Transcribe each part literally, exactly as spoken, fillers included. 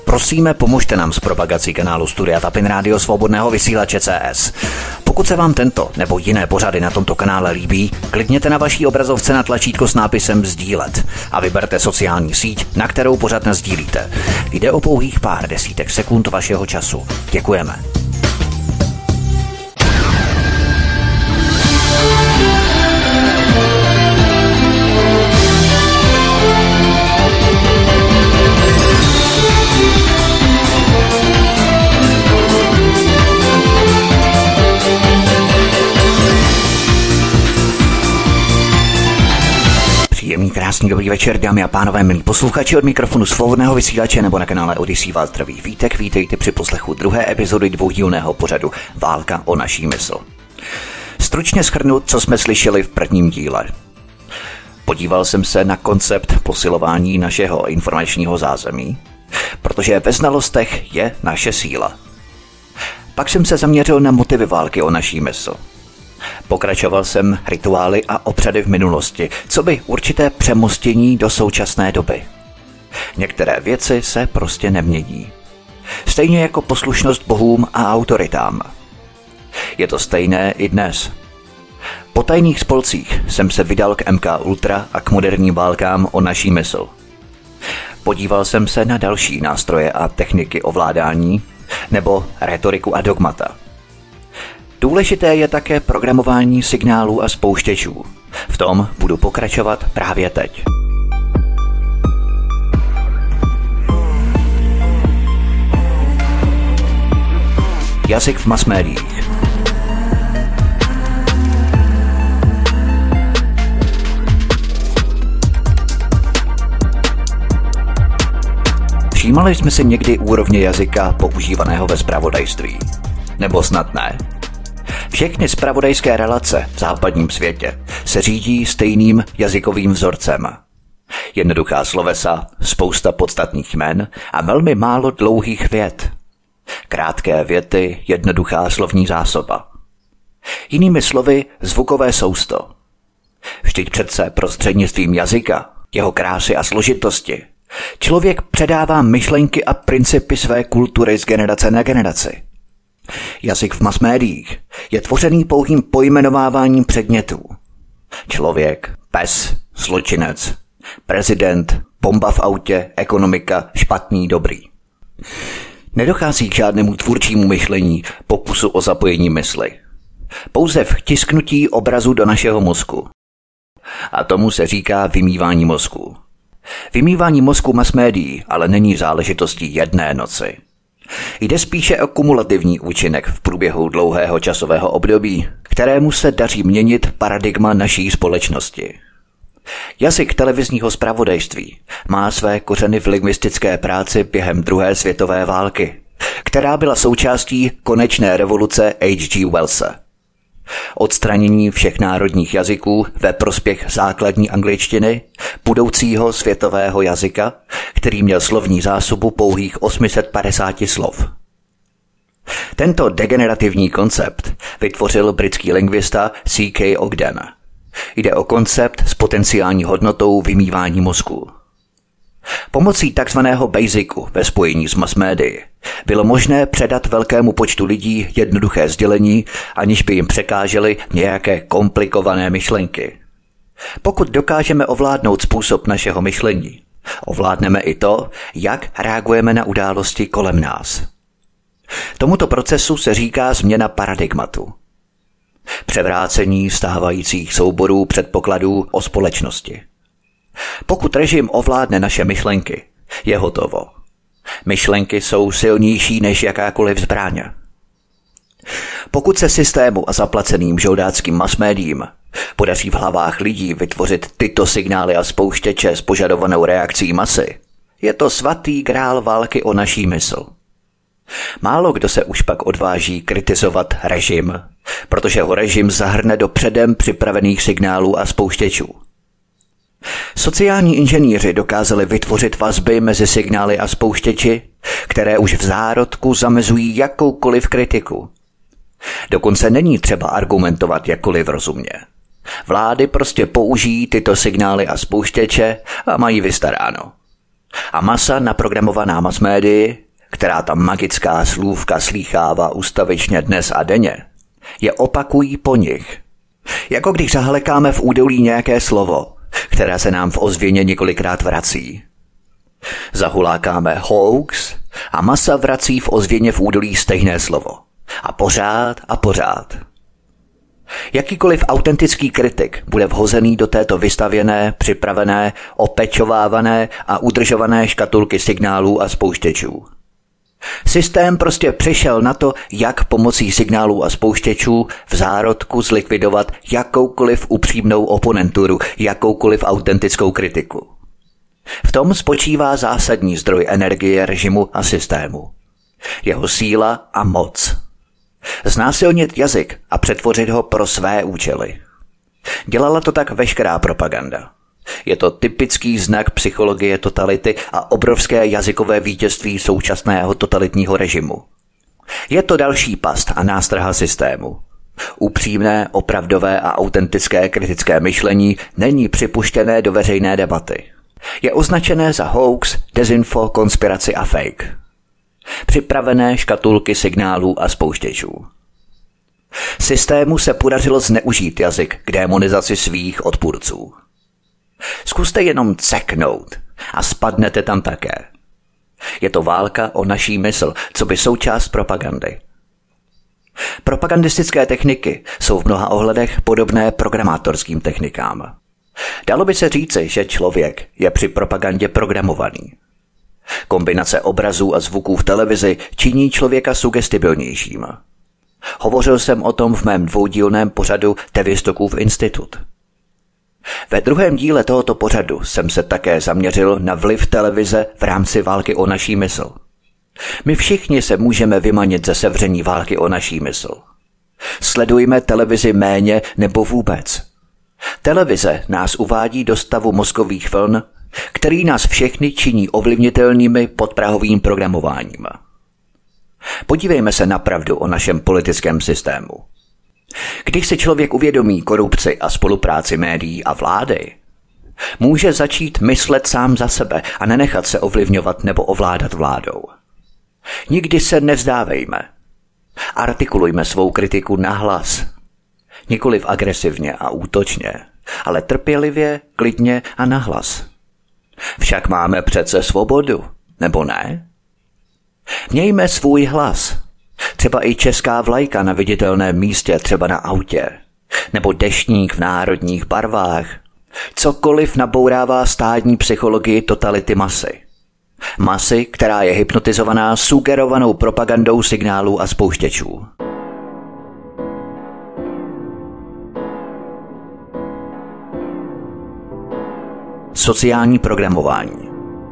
Prosíme, pomožte nám s propagací kanálu Studia Tapin Rádio Svobodného vysílače C S. Pokud se vám tento nebo jiné pořady na tomto kanále líbí, klikněte na vaší obrazovce na tlačítko s nápisem sdílet a vyberte sociální síť, na kterou pořad nasdílíte. Jde o pouhých pár desítek sekund vašeho času. Děkujeme. Příjemný, krásný, dobrý večer, dámy a pánové, milí posluchači, od mikrofonu Svobodného vysílače nebo na kanále Odyssey vás zdraví Vítek. Vítejte při poslechu druhé epizody dvoudílného pořadu Válka o naší mysl. Stručně shrnu, co jsme slyšeli v prvním díle. Podíval jsem se na koncept posilování našeho informačního zázemí, protože ve znalostech je naše síla. Pak jsem se zaměřil na motivy války o naší mysl. Pokračoval jsem rituály a obřady v minulosti, co by určité přemostění do současné doby. Některé věci se prostě nemění. Stejně jako poslušnost bohům a autoritám. Je to stejné i dnes. Po tajných spolcích jsem se vydal k M K Ultra a k moderním válkám o naší mysl. Podíval jsem se na další nástroje a techniky ovládání, nebo retoriku a dogmata. Důležité je také programování signálů a spouštěčů. V tom budu pokračovat právě teď. Jazyk v masmédiích. Všímali jsme si někdy úrovně jazyka používaného ve zpravodajství? Nebo snad ne? Všechny zpravodajské relace v západním světě se řídí stejným jazykovým vzorcem. Jednoduchá slovesa, spousta podstatných jmen a velmi málo dlouhých vět. Krátké věty, jednoduchá slovní zásoba. Jinými slovy, zvukové sousto. Vždyť přece prostřednictvím jazyka, jeho krásy a složitosti, člověk předává myšlenky a principy své kultury z generace na generaci. Jazyk v masmédiích je tvořený pouhým pojmenováváním předmětů. Člověk, pes, zločinec, prezident, bomba v autě, ekonomika, špatný, dobrý. Nedochází k žádnému tvůrčímu myšlení, pokusu o zapojení mysli. Pouze vtisknutí obrazu do našeho mozku. A tomu se říká vymývání mozku. Vymývání mozku masmédií ale není záležitostí jedné noci. Jde spíše o kumulativní účinek v průběhu dlouhého časového období, kterému se daří měnit paradigma naší společnosti. Jazyk televizního zpravodajství má své kořeny v lingvistické práci během druhé světové války, která byla součástí konečné revoluce H G Wellse. Odstranění všech národních jazyků ve prospěch základní angličtiny, budoucího světového jazyka, který měl slovní zásobu pouhých osm set padesát slov. Tento degenerativní koncept vytvořil britský lingvista C K Ogden. Jde o koncept s potenciální hodnotou vymývání mozku. Pomocí takzvaného basicu ve spojení s masmédii bylo možné předat velkému počtu lidí jednoduché sdělení, aniž by jim překážely nějaké komplikované myšlenky. Pokud dokážeme ovládnout způsob našeho myšlení, ovládneme i to, jak reagujeme na události kolem nás. Tomuto procesu se říká změna paradigmatu. Převrácení stávajících souborů předpokladů o společnosti. Pokud režim ovládne naše myšlenky, je hotovo. Myšlenky jsou silnější než jakákoliv zbraň. Pokud se systému a zaplaceným žoldáckým masmédiím podaří v hlavách lidí vytvořit tyto signály a spouštěče s požadovanou reakcí masy, je to svatý grál války o naší mysl. Málo kdo se už pak odváží kritizovat režim, protože ho režim zahrne do předem připravených signálů a spouštěčů. Sociální inženýři dokázali vytvořit vazby mezi signály a spouštěči, které už v zárodku zamezují jakoukoliv kritiku. Dokonce není třeba argumentovat jakkoliv rozumně. Vlády prostě použijí tyto signály a spouštěče a mají vystaráno. A masa naprogramovaná masmédii, která tam magická slůvka slýchává ustavičně dnes a denně, je opakují po nich. Jako když zahlekáme v údolí nějaké slovo, které se nám v ozvěně několikrát vrací. Zahulákáme hoax a masa vrací v ozvěně v údolí stejné slovo. A pořád a pořád. Jakýkoliv autentický kritik bude vhozený do této vystavěné, připravené, opečovávané a udržované škatulky signálů a spouštěčů. Systém prostě přišel na to, jak pomocí signálů a spouštěčů v zárodku zlikvidovat jakoukoliv upřímnou oponenturu, jakoukoliv autentickou kritiku. V tom spočívá zásadní zdroj energie režimu a systému. Jeho síla a moc. Znásilnit jazyk a přetvořit ho pro své účely. Dělala to tak veškerá propaganda. Je to typický znak psychologie totality a obrovské jazykové vítězství současného totalitního režimu. Je to další past a nástraha systému. Upřímné, opravdové a autentické kritické myšlení není připuštěné do veřejné debaty. Je označené za hoax, dezinfo, konspiraci a fake. Připravené škatulky signálů a spouštěčů. Systému se podařilo zneužít jazyk k démonizaci svých odpůrců. Zkuste jenom ceknout a spadnete tam také. Je to válka o naší mysl, co by součást propagandy. Propagandistické techniky jsou v mnoha ohledech podobné programátorským technikám. Dalo by se říci, že člověk je při propagandě programovaný. Kombinace obrazů a zvuků v televizi činí člověka sugestibilnějším. Hovořil jsem o tom v mém dvoudílném pořadu Tevistokův institut. Ve druhém díle tohoto pořadu jsem se také zaměřil na vliv televize v rámci války o naší mysl. My všichni se můžeme vymanit ze sevření války o naší mysl. Sledujme televizi méně nebo vůbec. Televize nás uvádí do stavu mozkových vln, který nás všechny činí ovlivnitelnými podprahovým programováním. Podívejme se na pravdu o našem politickém systému. Když si člověk uvědomí korupci a spolupráci médií a vlády, může začít myslet sám za sebe a nenechat se ovlivňovat nebo ovládat vládou. Nikdy se nevzdávejme. Artikulujme svou kritiku nahlas. Nikoliv agresivně a útočně, ale trpělivě, klidně a nahlas. Však máme přece svobodu, nebo ne? Mějme svůj hlas. Třeba i česká vlajka na viditelném místě, třeba na autě. Nebo deštník v národních barvách. Cokoliv nabourává stádní psychologii totality masy. Masy, která je hypnotizovaná sugerovanou propagandou signálů a spouštěčů. Sociální programování.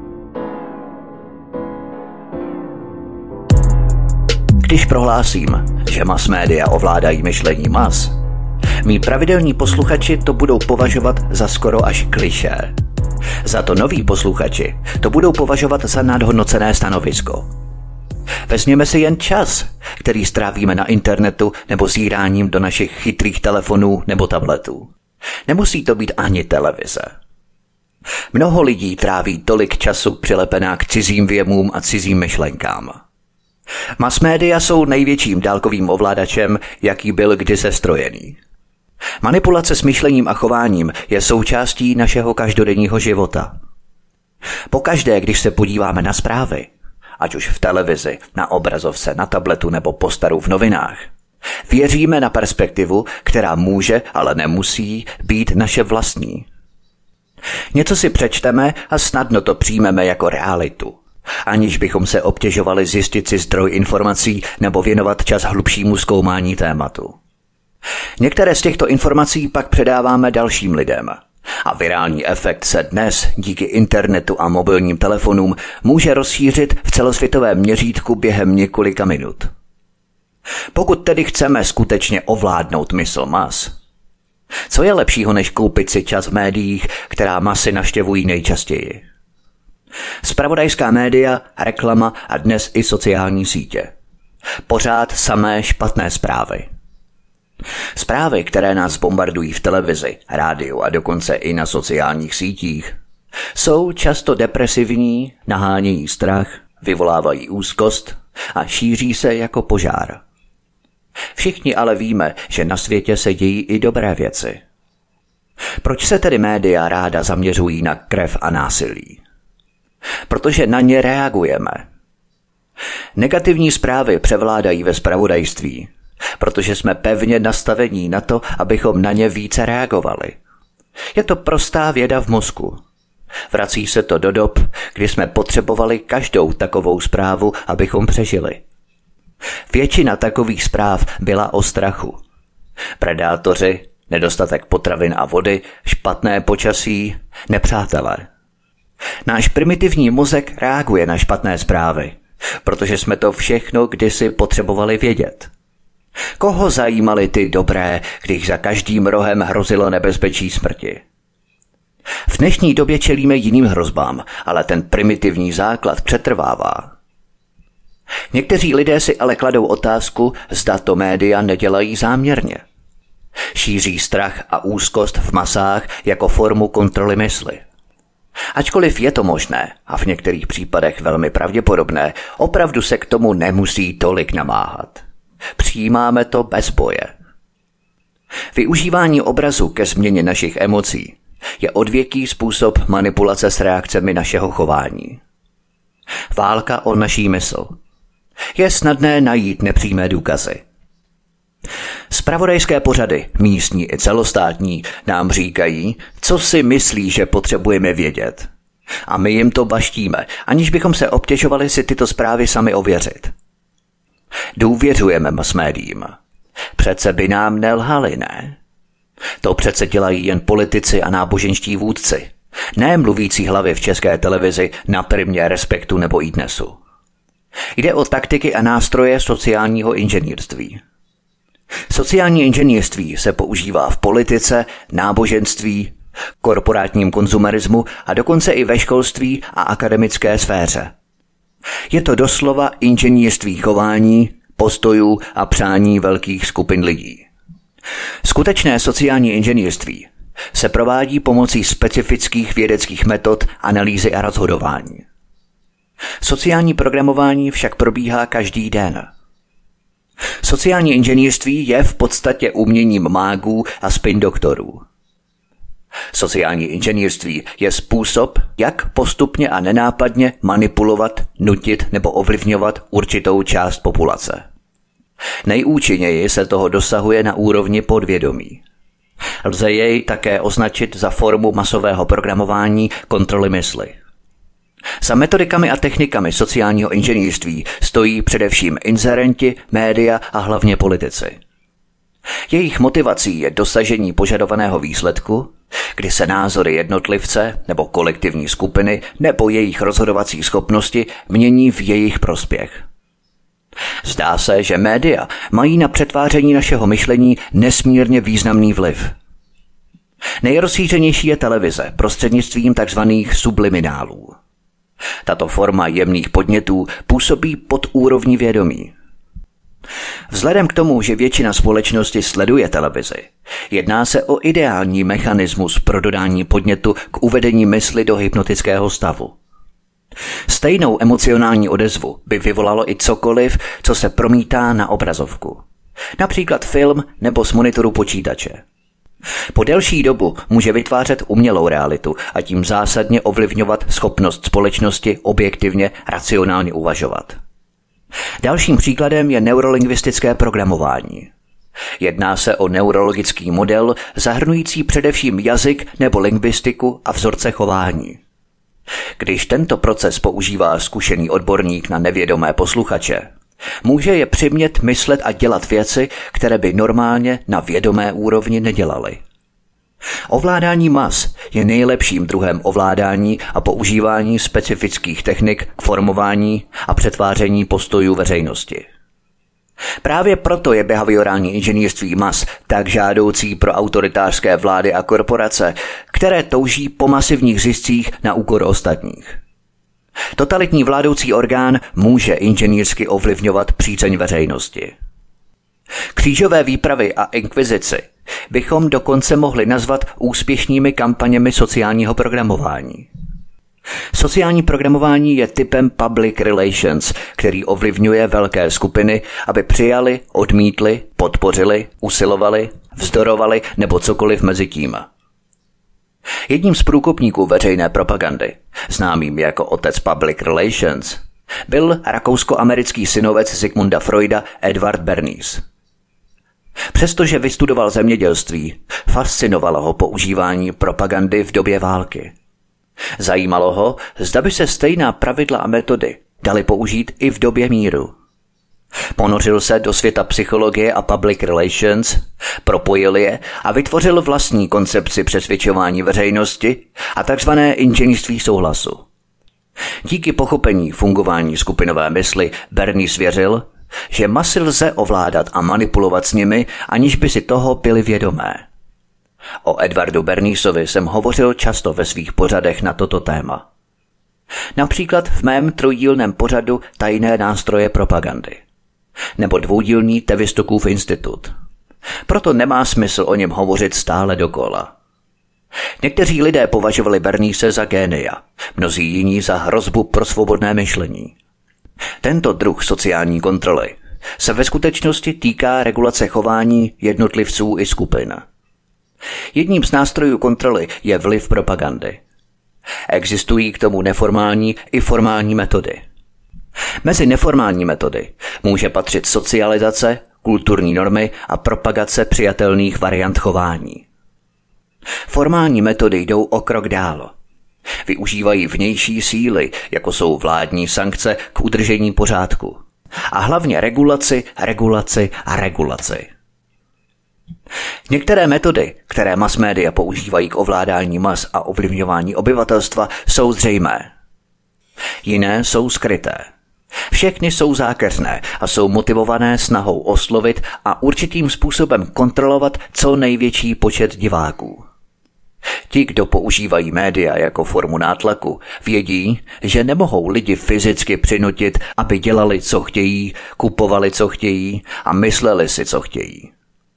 Když prohlásím, že mass média ovládají myšlení mas, mí pravidelní posluchači to budou považovat za skoro až klišé. Za to noví posluchači to budou považovat za nadhodnocené stanovisko. Vezměme si jen čas, který strávíme na internetu nebo zíráním do našich chytrých telefonů nebo tabletů. Nemusí to být ani televize. Mnoho lidí tráví tolik času přilepená k cizím věmům a cizím myšlenkám. Masmédia jsou největším dálkovým ovládačem, jaký byl kdy sestrojený. Manipulace s myšlením a chováním je součástí našeho každodenního života. Pokaždé, když se podíváme na zprávy, ať už v televizi, na obrazovce, na tabletu nebo postaru v novinách, věříme na perspektivu, která může, ale nemusí být naše vlastní. Něco si přečteme a snadno to přijmeme jako realitu, aniž bychom se obtěžovali zjistit si zdroj informací nebo věnovat čas hlubšímu zkoumání tématu. Některé z těchto informací pak předáváme dalším lidem a virální efekt se dnes díky internetu a mobilním telefonům může rozšířit v celosvětovém měřítku během několika minut. Pokud tedy chceme skutečně ovládnout mysl mas, co je lepšího, než koupit si čas v médiích, která masy navštěvují nejčastěji? Zpravodajská média, reklama a dnes i sociální sítě. Pořád samé špatné zprávy. Zprávy, které nás bombardují v televizi, rádiu a dokonce i na sociálních sítích, Jsou často depresivní, nahánějí strach, vyvolávají úzkost a šíří se jako požár. Všichni ale víme, že na světě se dějí i dobré věci. Proč se tedy média ráda zaměřují na krev a násilí? Protože na ně reagujeme. Negativní zprávy převládají ve zpravodajství, protože jsme pevně nastavení na to, abychom na ně více reagovali. Je to prostá věda v mozku. Vrací se to do dob, kdy jsme potřebovali každou takovou zprávu, abychom přežili. Většina takových zpráv byla o strachu. Predátoři, nedostatek potravin a vody, špatné počasí, nepřátelé. Náš primitivní mozek reaguje na špatné zprávy, protože jsme to všechno kdysi potřebovali vědět. Koho zajímaly ty dobré, když za každým rohem hrozilo nebezpečí smrti? V dnešní době čelíme jiným hrozbám, ale ten primitivní základ přetrvává. Někteří lidé si ale kladou otázku, zda to média nedělají záměrně. Šíří strach a úzkost v masách jako formu kontroly mysli. Ačkoliv je to možné a v některých případech velmi pravděpodobné, opravdu se k tomu nemusí tolik namáhat. Přijímáme to bez boje. Využívání obrazu ke změně našich emocí je odvěký způsob manipulace s reakcemi našeho chování. Válka o naší mysl. Je snadné najít nepřímé důkazy. Zpravodajské pořady, místní i celostátní, nám říkají, co si myslí, že potřebujeme vědět. A my jim to baštíme, aniž bychom se obtěžovali si tyto zprávy sami ověřit. Důvěřujeme masmédiím. Přece by nám nelhali, ne? To přece dělají jen politici a náboženští vůdci, ne mluvící hlavy v České televizi na Primě, Respektu nebo iDnesu. Jde o taktiky a nástroje sociálního inženýrství. Sociální inženýrství se používá v politice, náboženství, korporátním konzumerismu a dokonce i ve školství a akademické sféře. Je to doslova inženýrství chování, postojů a přání velkých skupin lidí. Skutečné sociální inženýrství se provádí pomocí specifických vědeckých metod analýzy a rozhodování. Sociální programování však probíhá každý den. Sociální inženýrství je v podstatě uměním mágů a spin doktorů. Sociální inženýrství je způsob, jak postupně a nenápadně manipulovat, nutit nebo ovlivňovat určitou část populace. Nejúčinněji se toho dosahuje na úrovni podvědomí. Lze jej také označit za formu masového programování kontroly mysli. Za metodikami a technikami sociálního inženýrství stojí především inzerenti, média a hlavně politici. Jejich motivací je dosažení požadovaného výsledku, kdy se názory jednotlivce nebo kolektivní skupiny nebo jejich rozhodovací schopnosti mění v jejich prospěch. Zdá se, že média mají na přetváření našeho myšlení nesmírně významný vliv. Nejrozšířenější je televize prostřednictvím tzv. Subliminálů. Tato forma jemných podnětů působí pod úrovní vědomí. Vzhledem k tomu, že většina společnosti sleduje televizi, jedná se o ideální mechanismus pro dodání podnětu k uvedení mysli do hypnotického stavu. Stejnou emocionální odezvu by vyvolalo i cokoliv, co se promítá na obrazovku. Například film nebo z monitoru počítače. Po delší dobu může vytvářet umělou realitu a tím zásadně ovlivňovat schopnost společnosti objektivně, racionálně uvažovat. Dalším příkladem je neurolingvistické programování. Jedná se o neurologický model zahrnující především jazyk nebo lingvistiku a vzorce chování. Když tento proces používá zkušený odborník na nevědomé posluchače, může je přimět myslet a dělat věci, které by normálně na vědomé úrovni nedělali. Ovládání mas je nejlepším druhem ovládání a používání specifických technik k formování a přetváření postojů veřejnosti. Právě proto je behaviorální inženýrství mas tak žádoucí pro autoritářské vlády a korporace, které touží po masivních ziscích na úkor ostatních. Totalitní vládoucí orgán může inženýrsky ovlivňovat přízeň veřejnosti. Křížové výpravy a inkvizici bychom dokonce mohli nazvat úspěšnými kampaněmi sociálního programování. Sociální programování je typem public relations, který ovlivňuje velké skupiny, aby přijali, odmítli, podpořili, usilovali, vzdorovali nebo cokoliv mezi tím. Jedním z průkopníků veřejné propagandy, známým jako otec public relations, byl rakousko-americký synovec Sigmunda Freuda Edward Bernays. Přestože vystudoval zemědělství, fascinovalo ho používání propagandy v době války. Zajímalo ho, zda by se stejná pravidla a metody daly použít i v době míru. Ponořil se do světa psychologie a public relations, propojil je a vytvořil vlastní koncepci přesvědčování veřejnosti a takzvané inženýrství souhlasu. Díky pochopení fungování skupinové mysli Bernays věřil, že masy lze ovládat a manipulovat s nimi, aniž by si toho byli vědomé. O Edwardu Bernaysovi jsem hovořil často ve svých pořadech na toto téma. Například v mém trojdílném pořadu Tajné nástroje propagandy. Nebo dvoudílný Tevistokův institut. Proto nemá smysl o něm hovořit stále dokola. Někteří lidé považovali Bernayse za génia, mnozí jiní za hrozbu pro svobodné myšlení. Tento druh sociální kontroly se ve skutečnosti týká regulace chování jednotlivců i skupin. Jedním z nástrojů kontroly je vliv propagandy. Existují k tomu neformální i formální metody. Mezi neformální metody může patřit socializace, kulturní normy a propagace přijatelných variant chování. Formální metody jdou o krok dál. Využívají vnější síly, jako jsou vládní sankce k udržení pořádku. A hlavně regulaci, regulaci a regulaci. Některé metody, které masmédia používají k ovládání mas a ovlivňování obyvatelstva, jsou zřejmé. Jiné jsou skryté. Všechny jsou zákeřné a jsou motivované snahou oslovit a určitým způsobem kontrolovat co největší počet diváků. Ti, kdo používají média jako formu nátlaku, vědí, že nemohou lidi fyzicky přinutit, aby dělali, co chtějí, kupovali, co chtějí a mysleli si, co chtějí.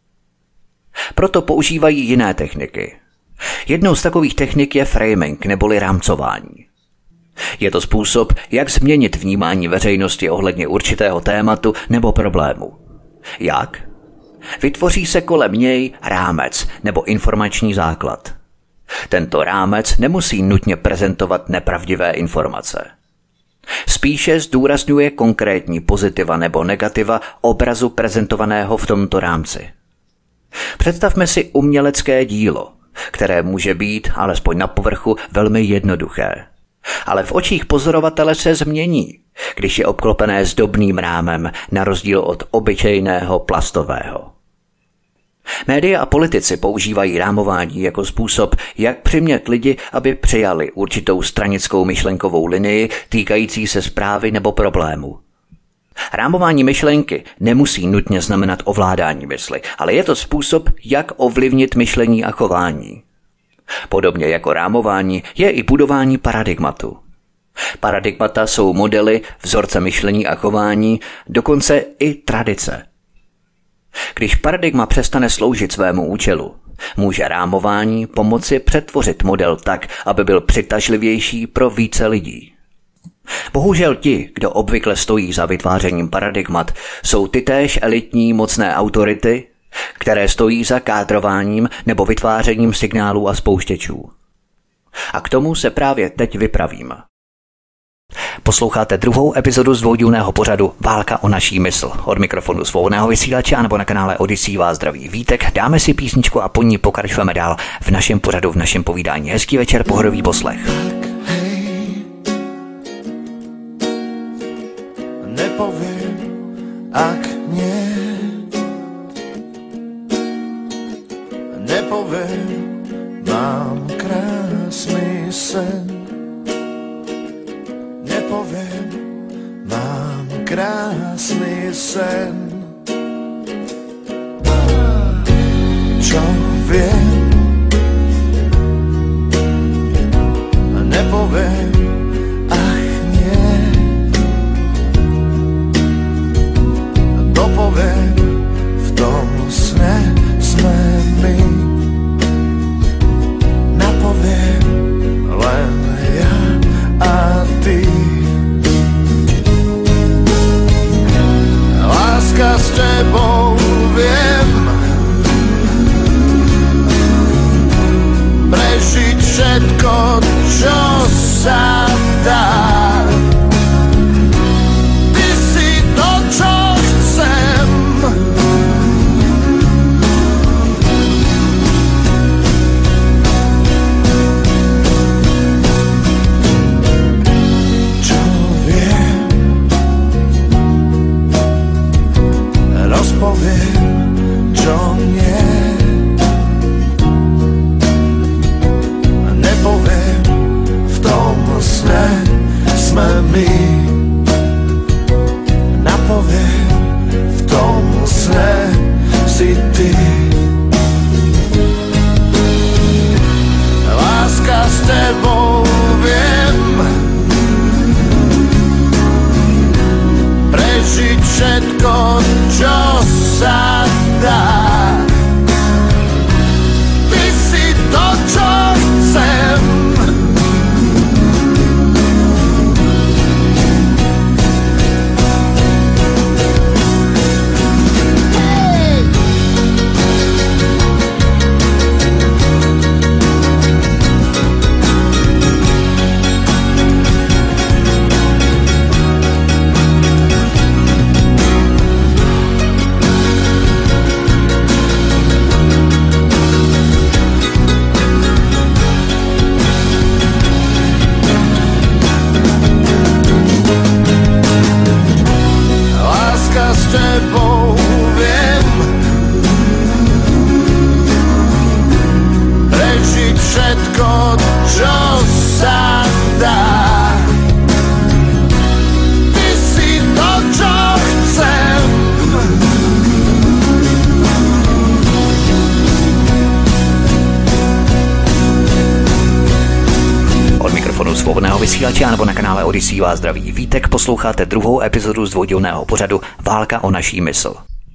Proto používají jiné techniky. Jednou z takových technik je framing neboli rámcování. Je to způsob, jak změnit vnímání veřejnosti ohledně určitého tématu nebo problému. Jak? Vytvoří se kolem něj rámec nebo informační základ. Tento rámec nemusí nutně prezentovat nepravdivé informace. Spíše zdůrazňuje konkrétní pozitiva nebo negativa obrazu prezentovaného v tomto rámci. Představme si umělecké dílo, které může být, alespoň na povrchu, velmi jednoduché. Ale v očích pozorovatele se změní, když je obklopené zdobným rámem, na rozdíl od obyčejného plastového. Média a politici používají rámování jako způsob, jak přimět lidi, aby přijali určitou stranickou myšlenkovou linii týkající se zprávy nebo problému. Rámování myšlenky nemusí nutně znamenat ovládání mysli, ale je to způsob, jak ovlivnit myšlení a chování. Podobně jako rámování je i budování paradigmatu. Paradigmata jsou modely, vzorce myšlení a chování, dokonce i tradice. Když paradigma přestane sloužit svému účelu, může rámování pomoci přetvořit model tak, aby byl přitažlivější pro více lidí. Bohužel ti, kdo obvykle stojí za vytvářením paradigmat, jsou tytéž elitní mocné autority, které stojí za kádrováním nebo vytvářením signálů a spouštěčů. A k tomu se právě teď vypravím. Posloucháte druhou epizodu z dvoudílného pořadu Válka o naší mysl. Od mikrofonu svobodného vysílače a nebo na kanále Odyssey vás zdraví Vítek. Dáme si písničku a po ní pokračujeme dál v našem pořadu, v našem povídání. Hezký večer, pohodový poslech. Nepoviem, ak nie. Nepoviem, mám krásny sen. Nepoviem, mám krásny sen. Čo viem, nepoviem, ach nie. Dopoviem, v tom sne sme my. Napoviem len ja všetko, čo sa dá. Ty si to, čo chcem. Svobodného vysílače nebo na kanále Odyssey vás zdraví Vítek, posloucháte druhou epizodu z dvoudílného pořadu Válka o naší mysl.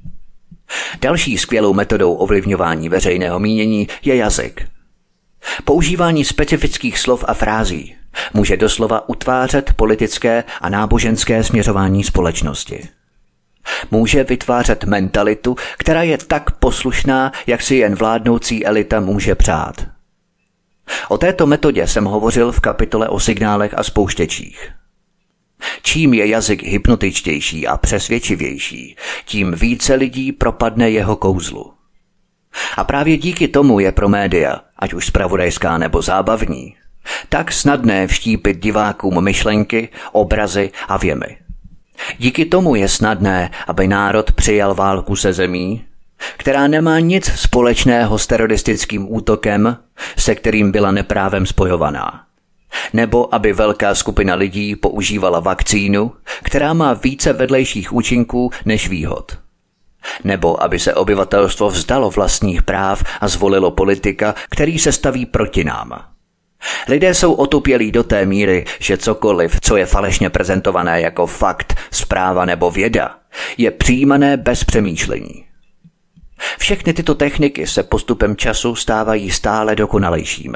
Další skvělou metodou ovlivňování veřejného mínění je jazyk. Používání specifických slov a frází může doslova utvářet politické a náboženské směřování společnosti. Může vytvářet mentalitu, která je tak poslušná, jak si jen vládnoucí elita může přát. O této metodě jsem hovořil v kapitole o signálech a spouštěčích. Čím je jazyk hypnotičtější a přesvědčivější, tím více lidí propadne jeho kouzlu. A právě díky tomu je pro média, ať už zpravodajská nebo zábavní, tak snadné vštípit divákům myšlenky, obrazy a věmy. Díky tomu je snadné, aby národ přijal válku se zemí, která nemá nic společného s teroristickým útokem, se kterým byla neprávem spojovaná. Nebo aby velká skupina lidí používala vakcínu, která má více vedlejších účinků než výhod. Nebo aby se obyvatelstvo vzdalo vlastních práv a zvolilo politika, který se staví proti nám. Lidé jsou otupělí do té míry, že cokoliv, co je falešně prezentované jako fakt, zpráva nebo věda, je přijímané bez přemýšlení. Všechny tyto techniky se postupem času stávají stále dokonalejšími.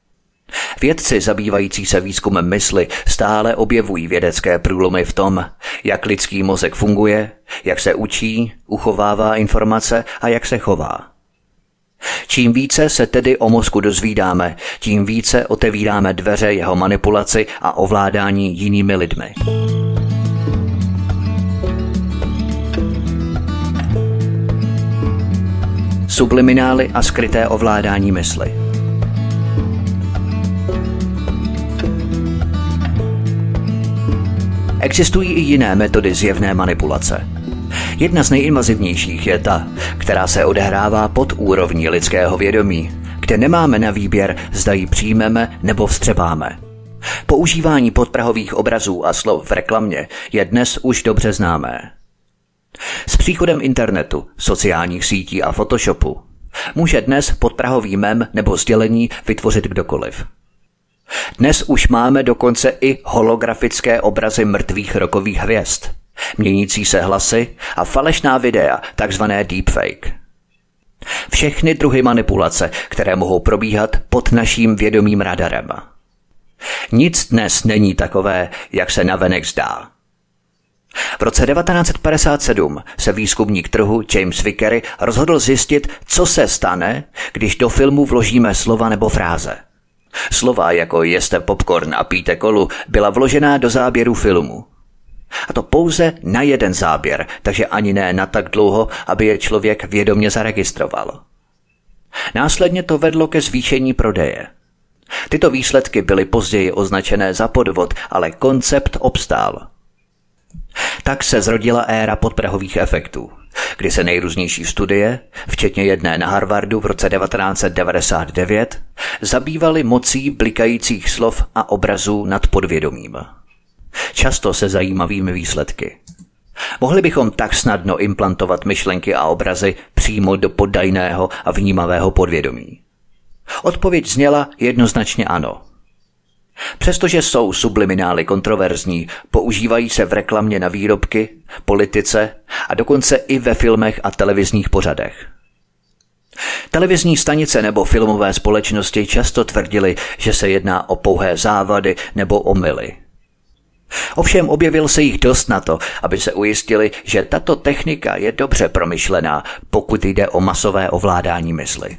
Vědci zabývající se výzkumem mysli stále objevují vědecké průlomy v tom, jak lidský mozek funguje, jak se učí, uchovává informace a jak se chová. Čím více se tedy o mozku dozvídáme, tím více otevíráme dveře jeho manipulaci a ovládání jinými lidmi. Subliminály a skryté ovládání mysli. Existují i jiné metody zjevné manipulace. Jedna z nejinvazivnějších je ta, která se odehrává pod úrovní lidského vědomí, kde nemáme na výběr, zda ji přijmeme nebo vstřebáme. Používání podprahových obrazů a slov v reklamě je dnes už dobře známé. S příchodem internetu, sociálních sítí a Photoshopu může dnes podprahový mem nebo sdělení vytvořit kdokoliv. Dnes už máme dokonce i holografické obrazy mrtvých rockových hvězd, měnící se hlasy a falešná videa, takzvané deepfake. Všechny druhy manipulace, které mohou probíhat pod naším vědomým radarem. Nic dnes není takové, jak se navenek zdá. V roce devatenáct set padesát sedm se výzkumník trhu James Vickery rozhodl zjistit, co se stane, když do filmu vložíme slova nebo fráze. Slova jako jeste popcorn a pijte kolu byla vložená do záběru filmu. A to pouze na jeden záběr, takže ani ne na tak dlouho, aby je člověk vědomě zaregistroval. Následně to vedlo ke zvýšení prodeje. Tyto výsledky byly později označené za podvod, ale koncept obstál. Tak se zrodila éra podprahových efektů, kdy se nejrůznější studie, včetně jedné na Harvardu v roce devatenáct set devadesát devět, zabývaly mocí blikajících slov a obrazů nad podvědomím. Často se zajímavými výsledky. Mohli bychom tak snadno implantovat myšlenky a obrazy přímo do poddajného a vnímavého podvědomí? Odpověď zněla jednoznačně ano. Přestože jsou subliminály kontroverzní, používají se v reklamě na výrobky, politice a dokonce i ve filmech a televizních pořadech. Televizní stanice nebo filmové společnosti často tvrdili, že se jedná o pouhé závady nebo omyly. Ovšem objevil se jich dost na to, aby se ujistili, že tato technika je dobře promyšlená, pokud jde o masové ovládání mysli.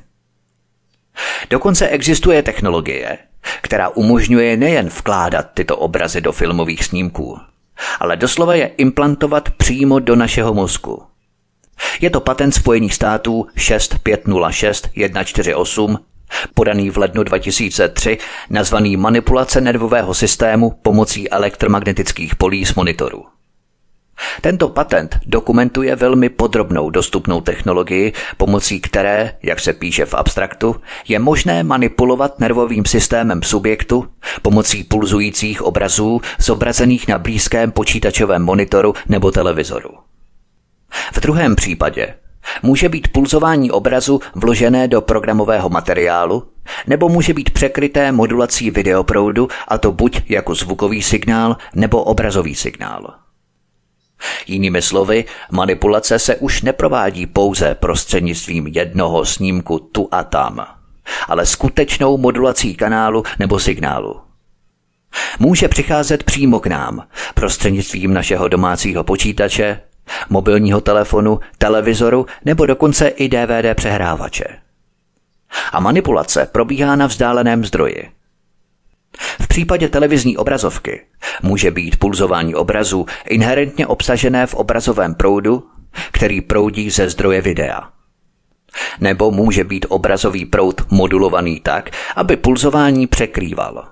Dokonce existuje technologie, která umožňuje nejen vkládat tyto obrazy do filmových snímků, ale doslova je implantovat přímo do našeho mozku. Je to patent Spojených států šest pět nula šest jedna čtyři osm, podaný v lednu dva tisíce tři, nazvaný manipulace nervového systému pomocí elektromagnetických polí z monitoru. Tento patent dokumentuje velmi podrobnou dostupnou technologii, pomocí které, jak se píše v abstraktu, je možné manipulovat nervovým systémem subjektu pomocí pulzujících obrazů zobrazených na blízkém počítačovém monitoru nebo televizoru. V druhém případě může být pulzování obrazu vložené do programového materiálu, nebo může být překryté modulací videoproudu, a to buď jako zvukový signál nebo obrazový signál. Jinými slovy, manipulace se už neprovádí pouze prostřednictvím jednoho snímku tu a tam, ale skutečnou modulací kanálu nebo signálu. Může přicházet přímo k nám, prostřednictvím našeho domácího počítače, mobilního telefonu, televizoru nebo dokonce i D V D přehrávače. A manipulace probíhá na vzdáleném zdroji. V případě televizní obrazovky může být pulzování obrazu inherentně obsažené v obrazovém proudu, který proudí ze zdroje videa. Nebo může být obrazový proud modulovaný tak, aby pulzování překrýval.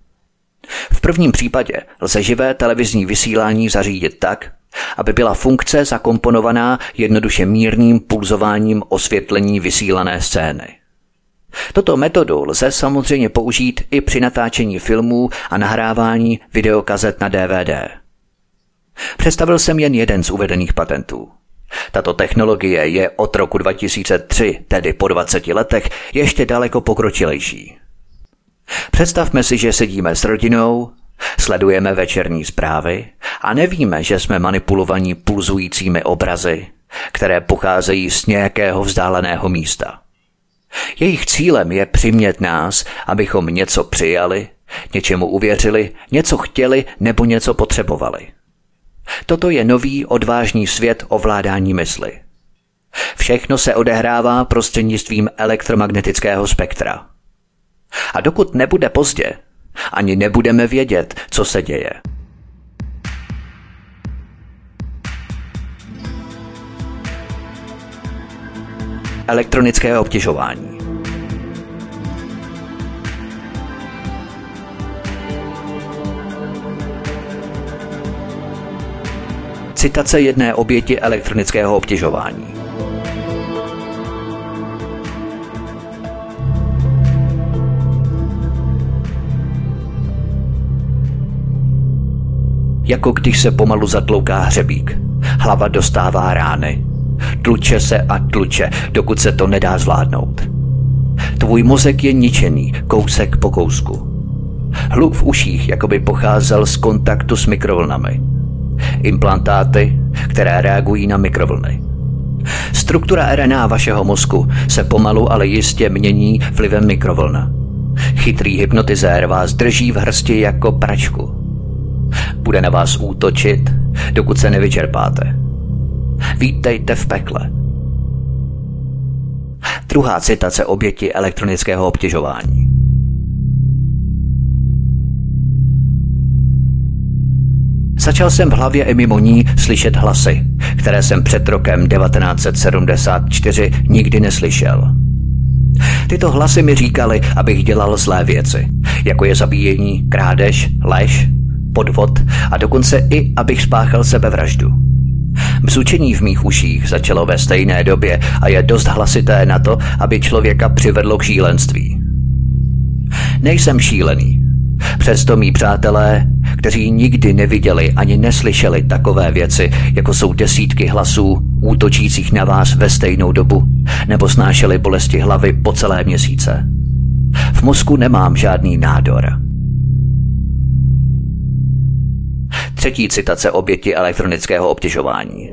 V prvním případě lze živé televizní vysílání zařídit tak, aby byla funkce zakomponovaná jednoduše mírným pulzováním osvětlení vysílané scény. Toto metodu lze samozřejmě použít i při natáčení filmů a nahrávání videokazet na D V D. Představil jsem jen jeden z uvedených patentů. Tato technologie je od roku dva tisíce tři, tedy po dvaceti letech, ještě daleko pokročilejší. Představme si, že sedíme s rodinou, sledujeme večerní zprávy a nevíme, že jsme manipulovaní pulzujícími obrazy, které pocházejí z nějakého vzdáleného místa. Jejich cílem je přimět nás, abychom něco přijali, něčemu uvěřili, něco chtěli nebo něco potřebovali. Toto je nový odvážný svět ovládání mysli. Všechno se odehrává prostřednictvím elektromagnetického spektra. A dokud nebude pozdě, ani nebudeme vědět, co se děje. Elektronické obtěžování. Citace jedné oběti elektronického obtěžování. Jako když se pomalu zatlouká hřebík. Hlava dostává rány. Tluče se a tluče, dokud se to nedá zvládnout. Tvůj mozek je ničený, kousek po kousku. Hluk v uších jakoby pocházel z kontaktu s mikrovlnami. Implantáty, které reagují na mikrovlny. Struktura R N A vašeho mozku se pomalu, ale jistě mění vlivem mikrovln. Chytrý hypnotizér vás drží v hrsti jako pračku. Bude na vás útočit, dokud se nevyčerpáte. Vítejte v pekle. Druhá citace oběti elektronického obtěžování. Začal jsem v hlavě i mimo ní slyšet hlasy, které jsem před rokem devatenáct set sedmdesát čtyři nikdy neslyšel. Tyto hlasy mi říkaly, abych dělal zlé věci, jako je zabíjení, krádež, lež, podvod a dokonce i, abych spáchal sebevraždu. Bzučení v mých uších začalo ve stejné době a je dost hlasité na to, aby člověka přivedlo k šílenství. Nejsem šílený. Přesto mí přátelé, kteří nikdy neviděli ani neslyšeli takové věci, jako jsou desítky hlasů útočících na vás ve stejnou dobu, nebo snášeli bolesti hlavy po celé měsíce. V mozku nemám žádný nádor. Třetí citace oběti elektronického obtěžování.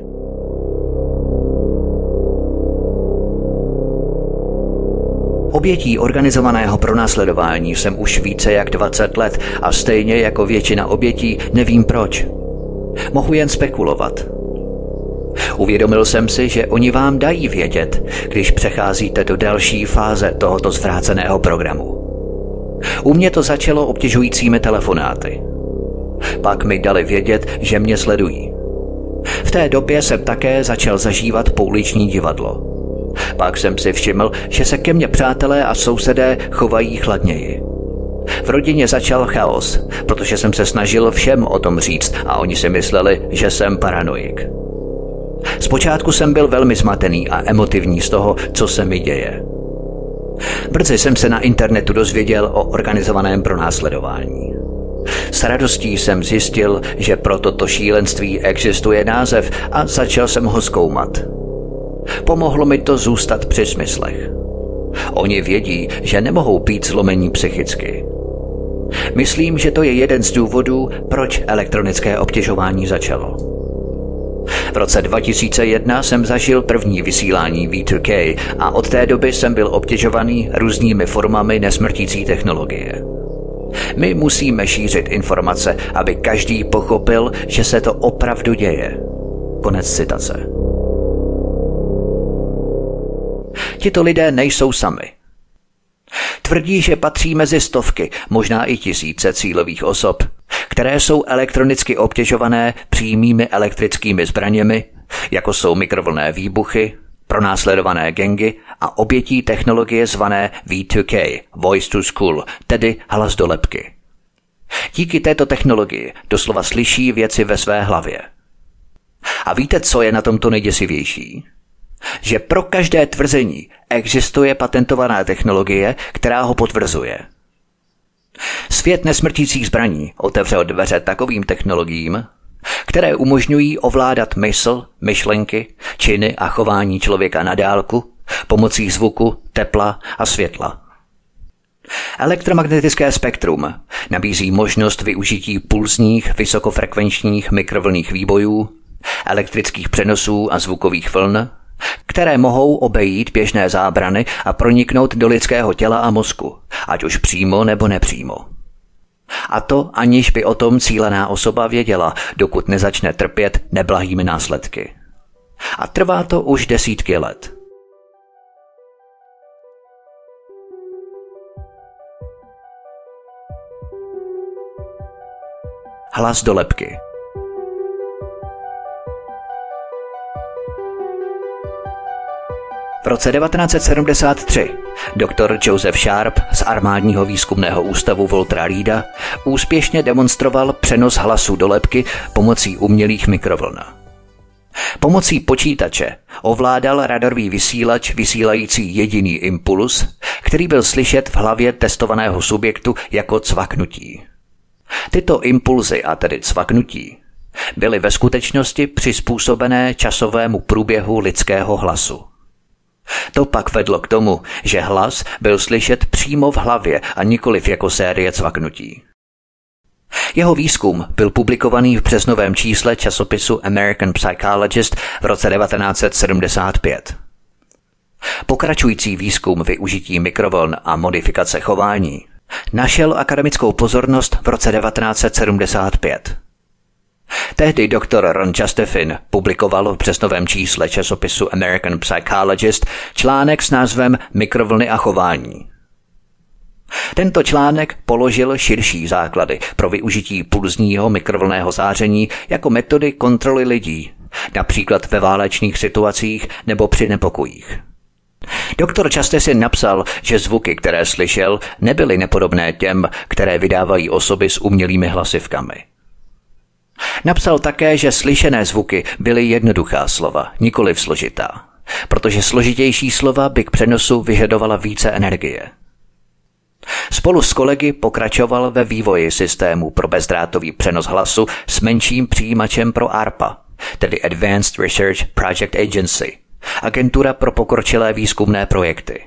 Obětí organizovaného pronásledování jsem už více jak dvacet let a stejně jako většina obětí nevím proč. Mohu jen spekulovat. Uvědomil jsem si, že oni vám dají vědět, když přecházíte do další fáze tohoto zvráceného programu. U mě to začalo obtěžujícími telefonáty. Pak mi dali vědět, že mě sledují. V té době jsem také začal zažívat pouliční divadlo. Pak jsem si všiml, že se ke mně přátelé a sousedé chovají chladněji. V rodině začal chaos, protože jsem se snažil všem o tom říct a oni si mysleli, že jsem paranoik. Zpočátku jsem byl velmi zmatený a emotivní z toho, co se mi děje. Brzy jsem se na internetu dozvěděl o organizovaném pronásledování. S radostí jsem zjistil, že pro toto šílenství existuje název a začal jsem ho zkoumat. Pomohlo mi to zůstat při smyslech. Oni vědí, že nemohou být zlomení psychicky. Myslím, že to je jeden z důvodů, proč elektronické obtěžování začalo. V roce dva tisíce jedna jsem zažil první vysílání V dva K a od té doby jsem byl obtěžovaný různými formami nesmrtící technologie. My musíme šířit informace, aby každý pochopil, že se to opravdu děje. Konec citace. Tito lidé nejsou sami. Tvrdí, že patří mezi stovky, možná i tisíce cílových osob, které jsou elektronicky obtěžované přímými elektrickými zbraněmi, jako jsou mikrovlnné výbuchy, pronásledované gangy a obětí technologie zvané V dva K, Voice to Skull, tedy hlas do lebky. Díky této technologii doslova slyší věci ve své hlavě. A víte, co je na tomto nejděsivější? Že pro každé tvrzení existuje patentovaná technologie, která ho potvrzuje. Svět nesmrtících zbraní otevřel dveře takovým technologiím, které umožňují ovládat mysl, myšlenky, činy a chování člověka na dálku pomocí zvuku, tepla a světla. Elektromagnetické spektrum nabízí možnost využití pulzních vysokofrekvenčních mikrovlnných výbojů, elektrických přenosů a zvukových vln, které mohou obejít běžné zábrany a proniknout do lidského těla a mozku, ať už přímo nebo nepřímo. A to aniž by o tom cílená osoba věděla, dokud nezačne trpět neblahými následky. A trvá to už desítky let. Hlas do lebky. V roce devatenáct set sedmdesát tři doktor Joseph Sharp z armádního výzkumného ústavu Waltera Reeda úspěšně demonstroval přenos hlasu do lebky pomocí umělých mikrovln. Pomocí počítače ovládal radarový vysílač vysílající jediný impuls, který byl slyšet v hlavě testovaného subjektu jako cvaknutí. Tyto impulzy, a tedy cvaknutí, byly ve skutečnosti přizpůsobené časovému průběhu lidského hlasu. To pak vedlo k tomu, že hlas byl slyšet přímo v hlavě a nikoliv jako série cvaknutí. Jeho výzkum byl publikovaný v březnovém čísle časopisu American Psychologist v roce devatenáct set sedmdesát pět. Pokračující výzkum využití mikrovln a modifikace chování našel akademickou pozornost v roce devatenáct set sedmdesát pět. Tehdy doktor Ron Justefin publikoval v březnovém čísle časopisu American Psychologist článek s názvem Mikrovlny a chování. Tento článek položil širší základy pro využití pulzního mikrovlnného záření jako metody kontroly lidí, například ve válečných situacích nebo při nepokojích. Doktor Justefin napsal, že zvuky, které slyšel, nebyly nepodobné těm, které vydávají osoby s umělými hlasivkami. Napsal také, že slyšené zvuky byly jednoduchá slova, nikoliv složitá, protože složitější slova by k přenosu vyžadovala více energie. Spolu s kolegy pokračoval ve vývoji systému pro bezdrátový přenos hlasu s menším přijímačem pro A R P A, tedy Advanced Research Project Agency, agentura pro pokročilé výzkumné projekty.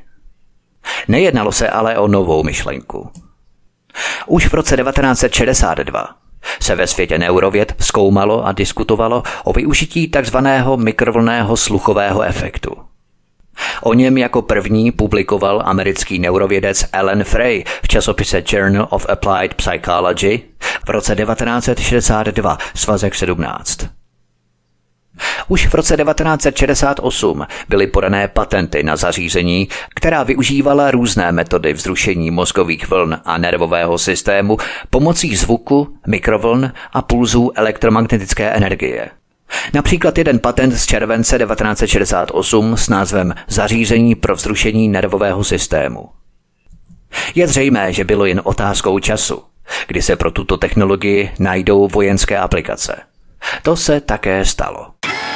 Nejednalo se ale o novou myšlenku. Už v roce devatenáct set šedesát dva se ve světě neurověd zkoumalo a diskutovalo o využití takzvaného mikrovlnného sluchového efektu. O něm jako první publikoval americký neurovědec Alan Frey v časopise Journal of Applied Psychology v roce devatenáct set šedesát dva, svazek sedmnáct. Už v roce devatenáct set šedesát osm byly podané patenty na zařízení, která využívala různé metody vzrušení mozkových vln a nervového systému pomocí zvuku, mikrovln a pulzů elektromagnetické energie. Například jeden patent z července devatenáct set šedesát osm s názvem Zařízení pro vzrušení nervového systému. Je zřejmé, že bylo jen otázkou času, kdy se pro tuto technologii najdou vojenské aplikace. To se také stalo.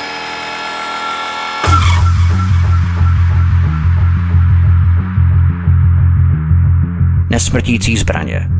Nesmrtící zbraně.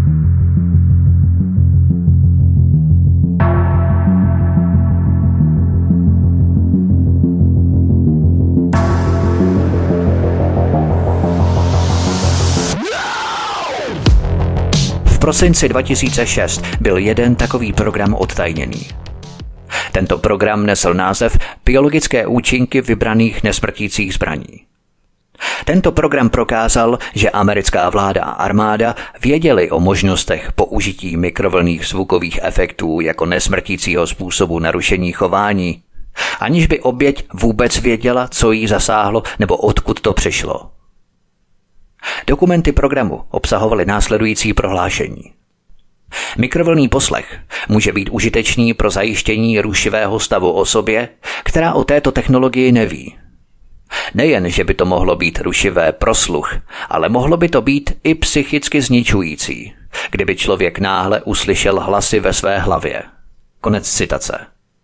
V prosinci dva tisíce šest byl jeden takový program odtajněný. Tento program nesl název Biologické účinky vybraných nesmrtících zbraní. Tento program prokázal, že americká vláda a armáda věděli o možnostech použití mikrovlnných zvukových efektů jako nesmrtícího způsobu narušení chování, aniž by oběť vůbec věděla, co jí zasáhlo nebo odkud to přišlo. Dokumenty programu obsahovaly následující prohlášení. Mikrovlnný poslech může být užitečný pro zajištění rušivého stavu osobě, která o této technologii neví. Nejen, že by to mohlo být rušivé pro sluch, ale mohlo by to být i psychicky zničující, kdyby člověk náhle uslyšel hlasy ve své hlavě. Konec citace.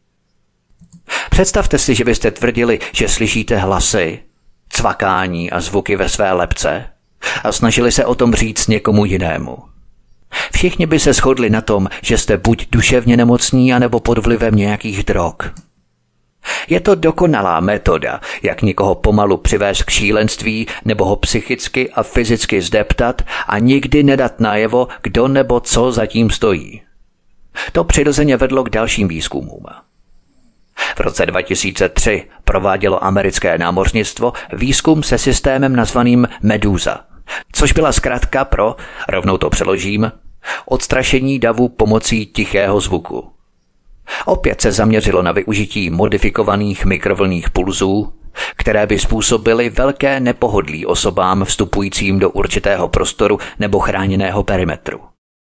Představte si, že byste tvrdili, že slyšíte hlasy, cvakání a zvuky ve své lebce a snažili se o tom říct někomu jinému. Všichni by se shodli na tom, že jste buď duševně nemocní, anebo pod vlivem nějakých drog. Je to dokonalá metoda, jak někoho pomalu přivést k šílenství nebo ho psychicky a fyzicky zdeptat a nikdy nedat najevo, kdo nebo co zatím stojí. To přirozeně vedlo k dalším výzkumům. V roce dva tisíce tři provádělo americké námořnictvo výzkum se systémem nazvaným Medusa, což byla zkratka pro, rovnou to přeložím, odstrašení davu pomocí tichého zvuku. Opět se zaměřilo na využití modifikovaných mikrovlnných pulzů, které by způsobily velké nepohodlí osobám vstupujícím do určitého prostoru nebo chráněného perimetru.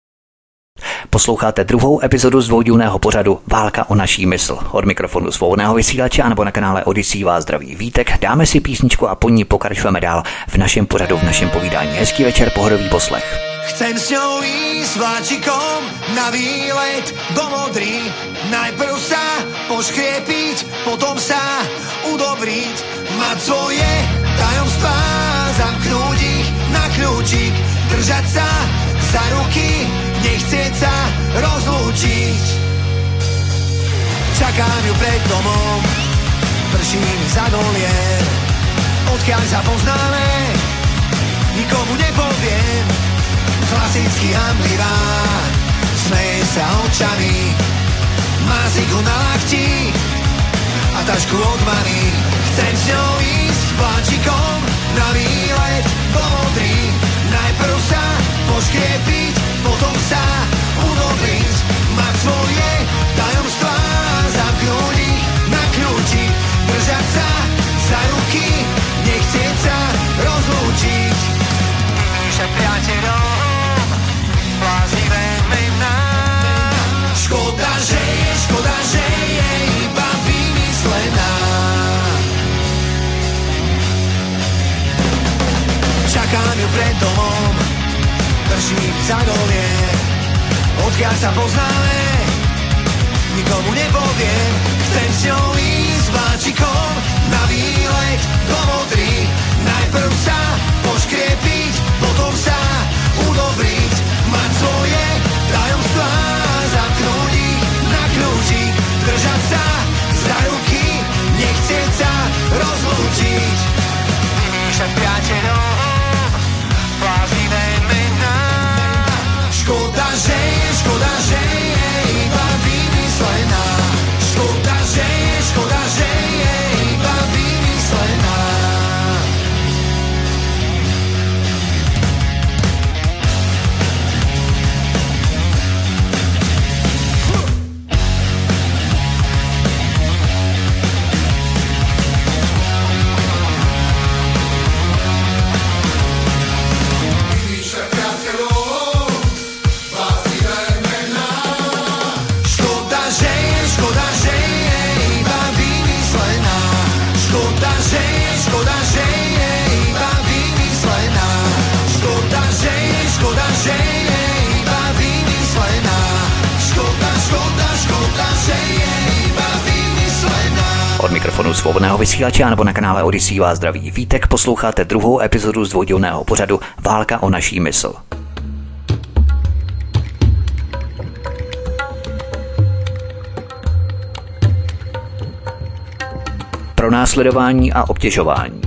Posloucháte druhou epizodu z dvoudílného pořadu Válka o naší mysl. Od mikrofonu svobodného vysílače anebo na kanále Odyssey vás zdraví Vítek. Dáme si písničku a po ní pokračujeme dál v našem pořadu, v našem povídání. Hezký večer, pohodový poslech. Chcem s ňou ísť vláčikom na výlet do Modry. Najprv sa poškriepiť, potom sa udobriť. Mať svoje tajomstvá, zamknúť ich na kľúčik. Držať sa za ruky, nechcieť sa rozlúčiť. Čakám ju pred domom, prší mi za dolier. Odkiaľ sa poznáme, nikomu nepoviem. Klasicky hamblivá, smeje sa očami, má ziku na lakti a tašku od many. Chcem s ňou ísť vláčikom na výlet do Modry. Najprv sa poškriepiť, potom sa udobriť. Mať svoje tajomstvá, zamknúť ich na kľúčik. Držať sa za ruky, nechcieť sa rozlúčiť. Píše priateľom bláznivé mená. Škoda, že je, škoda, že je iba vymyslená. Čakám ju pred domom, prší mi za dolier. Odkiaľ sa poznáme, nikomu nepoviem. Chcem s ňou ísť vláčikom na výlet do Modry. Najprv sa poškriepiť, potom sa udobriť. Mať svoje tajomstvá, zamknúť ich na kľúčik. Držať sa za ruky, nechcieť sa rozlúčiť. Píšem priateľom bláznivé mená. Škoda, že je, škoda, že je mikrofonu Svobodného vysílače nebo na kanále Odyssey vás zdraví Vítek, posloucháte druhou epizodu z dvoudílného pořadu Válka o naší mysl. Pronásledování a obtěžování.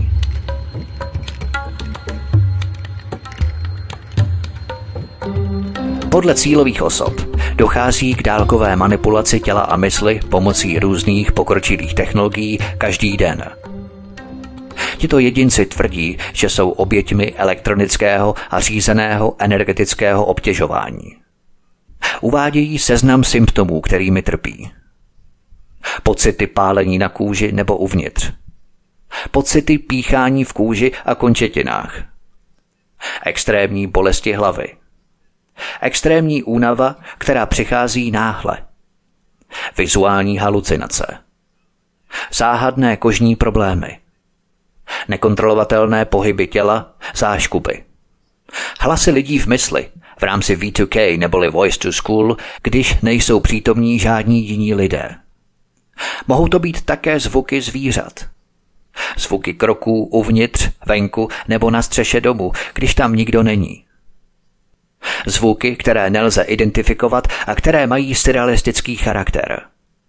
Podle cílových osob dochází k dálkové manipulaci těla a mysli pomocí různých pokročilých technologií každý den. Tito jedinci tvrdí, že jsou oběťmi elektronického a řízeného energetického obtěžování. Uvádějí seznam symptomů, kterými trpí. Pocity pálení na kůži nebo uvnitř. Pocity píchání v kůži a končetinách. Extrémní bolesti hlavy. Extrémní únava, která přichází náhle. Vizuální halucinace. Záhadné kožní problémy. Nekontrolovatelné pohyby těla, záškuby. Hlasy lidí v mysli v rámci V dva K neboli Voice to School, když nejsou přítomní žádní jiní lidé. Mohou to být také zvuky zvířat. Zvuky kroků uvnitř, venku nebo na střeše domu, když tam nikdo není. Zvuky, které nelze identifikovat a které mají surrealistický charakter.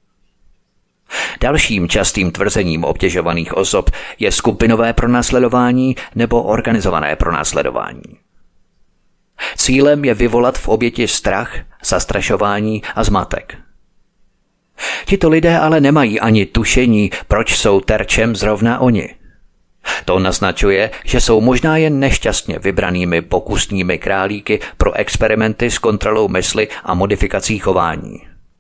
Dalším častým tvrzením obtěžovaných osob je skupinové pronásledování nebo organizované pronásledování. Cílem je vyvolat v oběti strach, zastrašování a zmatek. Tito lidé ale nemají ani tušení, proč jsou terčem zrovna oni. To naznačuje, že jsou možná jen nešťastně vybranými pokusnými králíky pro experimenty s kontrolou mysli a modifikací chování.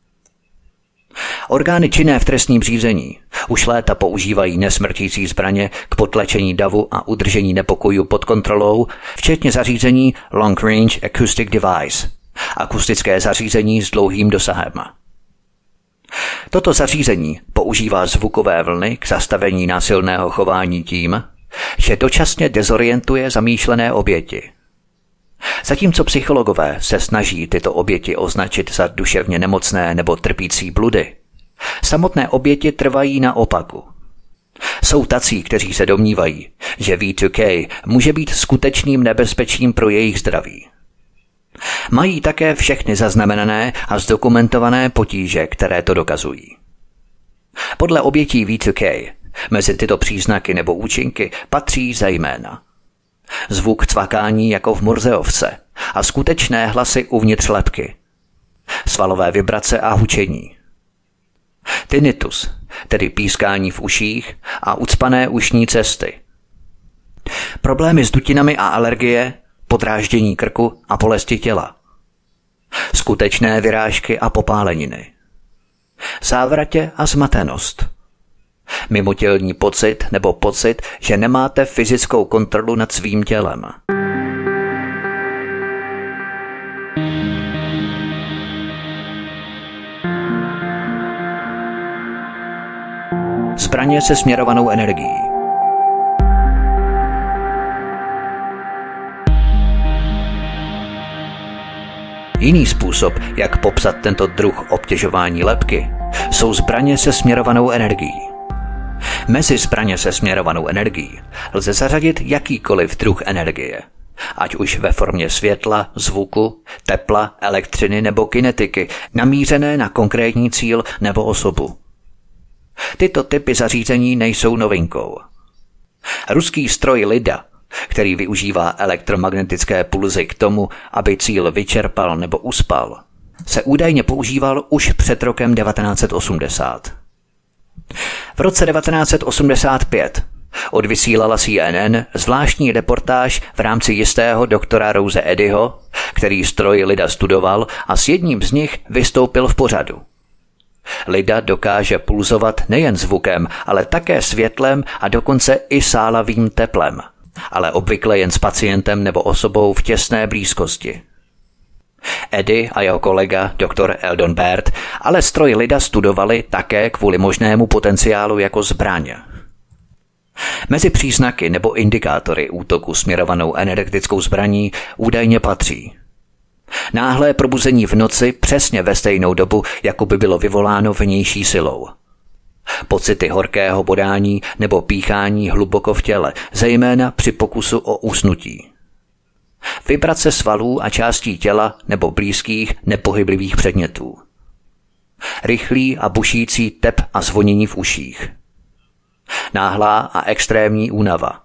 Orgány činné v trestním řízení už léta používají nesmrtící zbraně k potlačení davu a udržení nepokojů pod kontrolou, včetně zařízení Long Range Acoustic Device, akustické zařízení s dlouhým dosahem. Toto zařízení používá zvukové vlny k zastavení násilného chování tím, že dočasně dezorientuje zamýšlené oběti. Zatímco psychologové se snaží tyto oběti označit za duševně nemocné nebo trpící bludy, samotné oběti trvají na opaku. Jsou tací, kteří se domnívají, že V dva K může být skutečným nebezpečím pro jejich zdraví. Mají také všechny zaznamenané a zdokumentované potíže, které to dokazují. Podle obětí V dva K mezi tyto příznaky nebo účinky patří zejména zvuk cvakání jako v morzeovce a skutečné hlasy uvnitř lebky, svalové vibrace a hučení, tinnitus, tedy pískání v uších a ucpané ušní cesty, problémy s dutinami a alergie, podráždění krku a bolesti těla, skutečné vyrážky a popáleniny, závratě a zmatenost, mimotělní pocit nebo pocit, že nemáte fyzickou kontrolu nad svým tělem. Zbraně se směrovanou energií. Jiný způsob, jak popsat tento druh obtěžování lebky, jsou zbraně se směrovanou energií. Mezi zbraně se směrovanou energií lze zařadit jakýkoliv druh energie, ať už ve formě světla, zvuku, tepla, elektřiny nebo kinetiky, namířené na konkrétní cíl nebo osobu. Tyto typy zařízení nejsou novinkou. Ruský stroj Lida, který využívá elektromagnetické pulzy k tomu, aby cíl vyčerpal nebo uspal, se údajně používal už před rokem devatenáct set osmdesát. V roce devatenáct set osmdesát pět odvysílala C N N zvláštní reportáž v rámci jistého doktora Rose Eddyho, který stroj Lida studoval a s jedním z nich vystoupil v pořadu. Lida dokáže pulzovat nejen zvukem, ale také světlem a dokonce i sálavým teplem, ale obvykle jen s pacientem nebo osobou v těsné blízkosti. Eddy a jeho kolega doktor Eldon Baird ale stroj Lida studovali také kvůli možnému potenciálu jako zbraň. Mezi příznaky nebo indikátory útoku směrovanou energetickou zbraní údajně patří náhlé probuzení v noci přesně ve stejnou dobu, jako by bylo vyvoláno vnější silou. Pocity horkého bodání nebo píchání hluboko v těle, zejména při pokusu o usnutí. Vibrace svalů a částí těla nebo blízkých nepohyblivých předmětů. Rychlý a bušící tep a zvonění v uších. Náhlá a extrémní únava.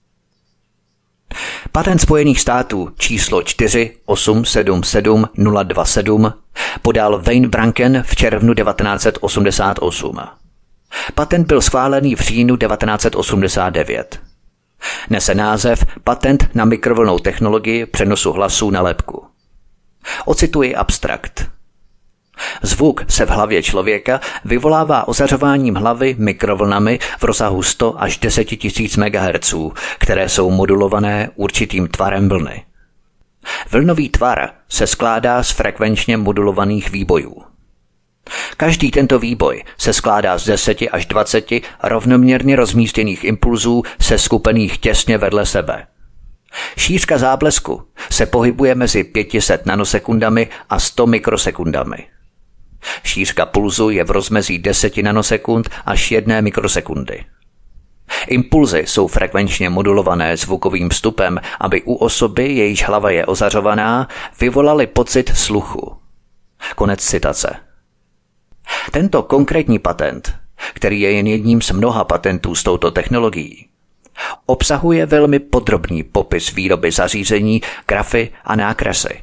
Patent Spojených států číslo čtyři osm sedm sedm nula dva sedm podal Wayne Branken v červnu devatenáct set osmdesát osm. Patent byl schválený v říjnu devatenáct set osmdesát devět. Nese název Patent na mikrovlnnou technologii přenosu hlasů na lebku. Ocituji abstrakt. Zvuk se v hlavě člověka vyvolává ozařováním hlavy mikrovlnami v rozsahu sto až deset tisíc megahertzů, které jsou modulované určitým tvarem vlny. Vlnový tvar se skládá z frekvenčně modulovaných výbojů. Každý tento výboj se skládá z deseti až dvaceti rovnoměrně rozmístěných impulzů seskupených těsně vedle sebe. Šířka záblesku se pohybuje mezi pět set nanosekundami a sto mikrosekundami. Šířka pulzu je v rozmezí deset nanosekund až jedné mikrosekundy. Impulzy jsou frekvenčně modulované zvukovým vstupem, aby u osoby, jejíž hlava je ozařovaná, vyvolaly pocit sluchu. Konec citace. Tento konkrétní patent, který je jen jedním z mnoha patentů s touto technologií, obsahuje velmi podrobný popis výroby zařízení, grafy a nákresy.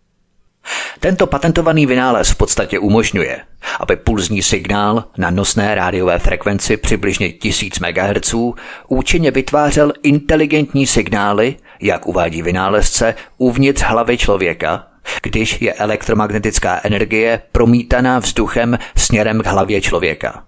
Tento patentovaný vynález v podstatě umožňuje, aby pulzní signál na nosné rádiové frekvenci přibližně tisíc megahertzů účinně vytvářel inteligentní signály, jak uvádí vynálezce, uvnitř hlavy člověka, když je elektromagnetická energie promítaná vzduchem směrem k hlavě člověka.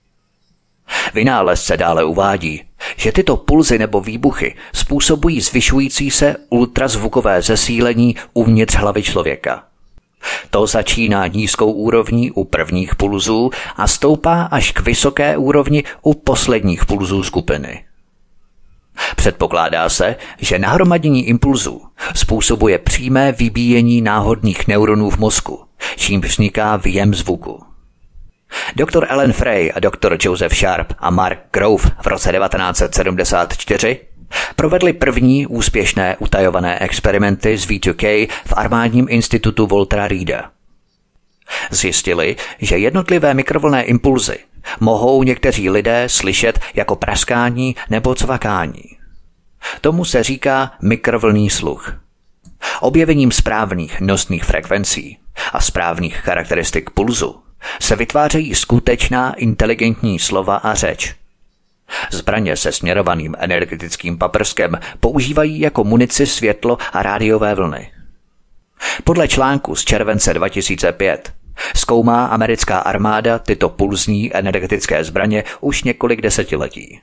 Vynálezce dále uvádí, že tyto pulzy nebo výbuchy způsobují zvyšující se ultrazvukové zesílení uvnitř hlavy člověka. To začíná nízkou úrovní u prvních pulzů a stoupá až k vysoké úrovni u posledních pulzů skupiny. Předpokládá se, že nahromadění impulzů způsobuje přímé vybíjení náhodných neuronů v mozku, čímž vzniká výjem zvuku. Doktor Ellen Frey a doktor Joseph Sharp a Mark Grove v roce devatenáct set sedmdesát čtyři provedli první úspěšné utajované experimenty s V dva K v armádním institutu Waltera Reeda. Zjistili, že jednotlivé mikrovlnné impulzy mohou někteří lidé slyšet jako praskání nebo cvakání. Tomu se říká mikrovlnný sluch. Objevením správných nosných frekvencí a správných charakteristik pulzu se vytvářejí skutečná inteligentní slova a řeč. Zbraně se směrovaným energetickým paprskem používají jako munici světlo a rádiové vlny. Podle článku z července dva tisíce pět zkoumá americká armáda tyto pulzní energetické zbraně už několik desetiletí.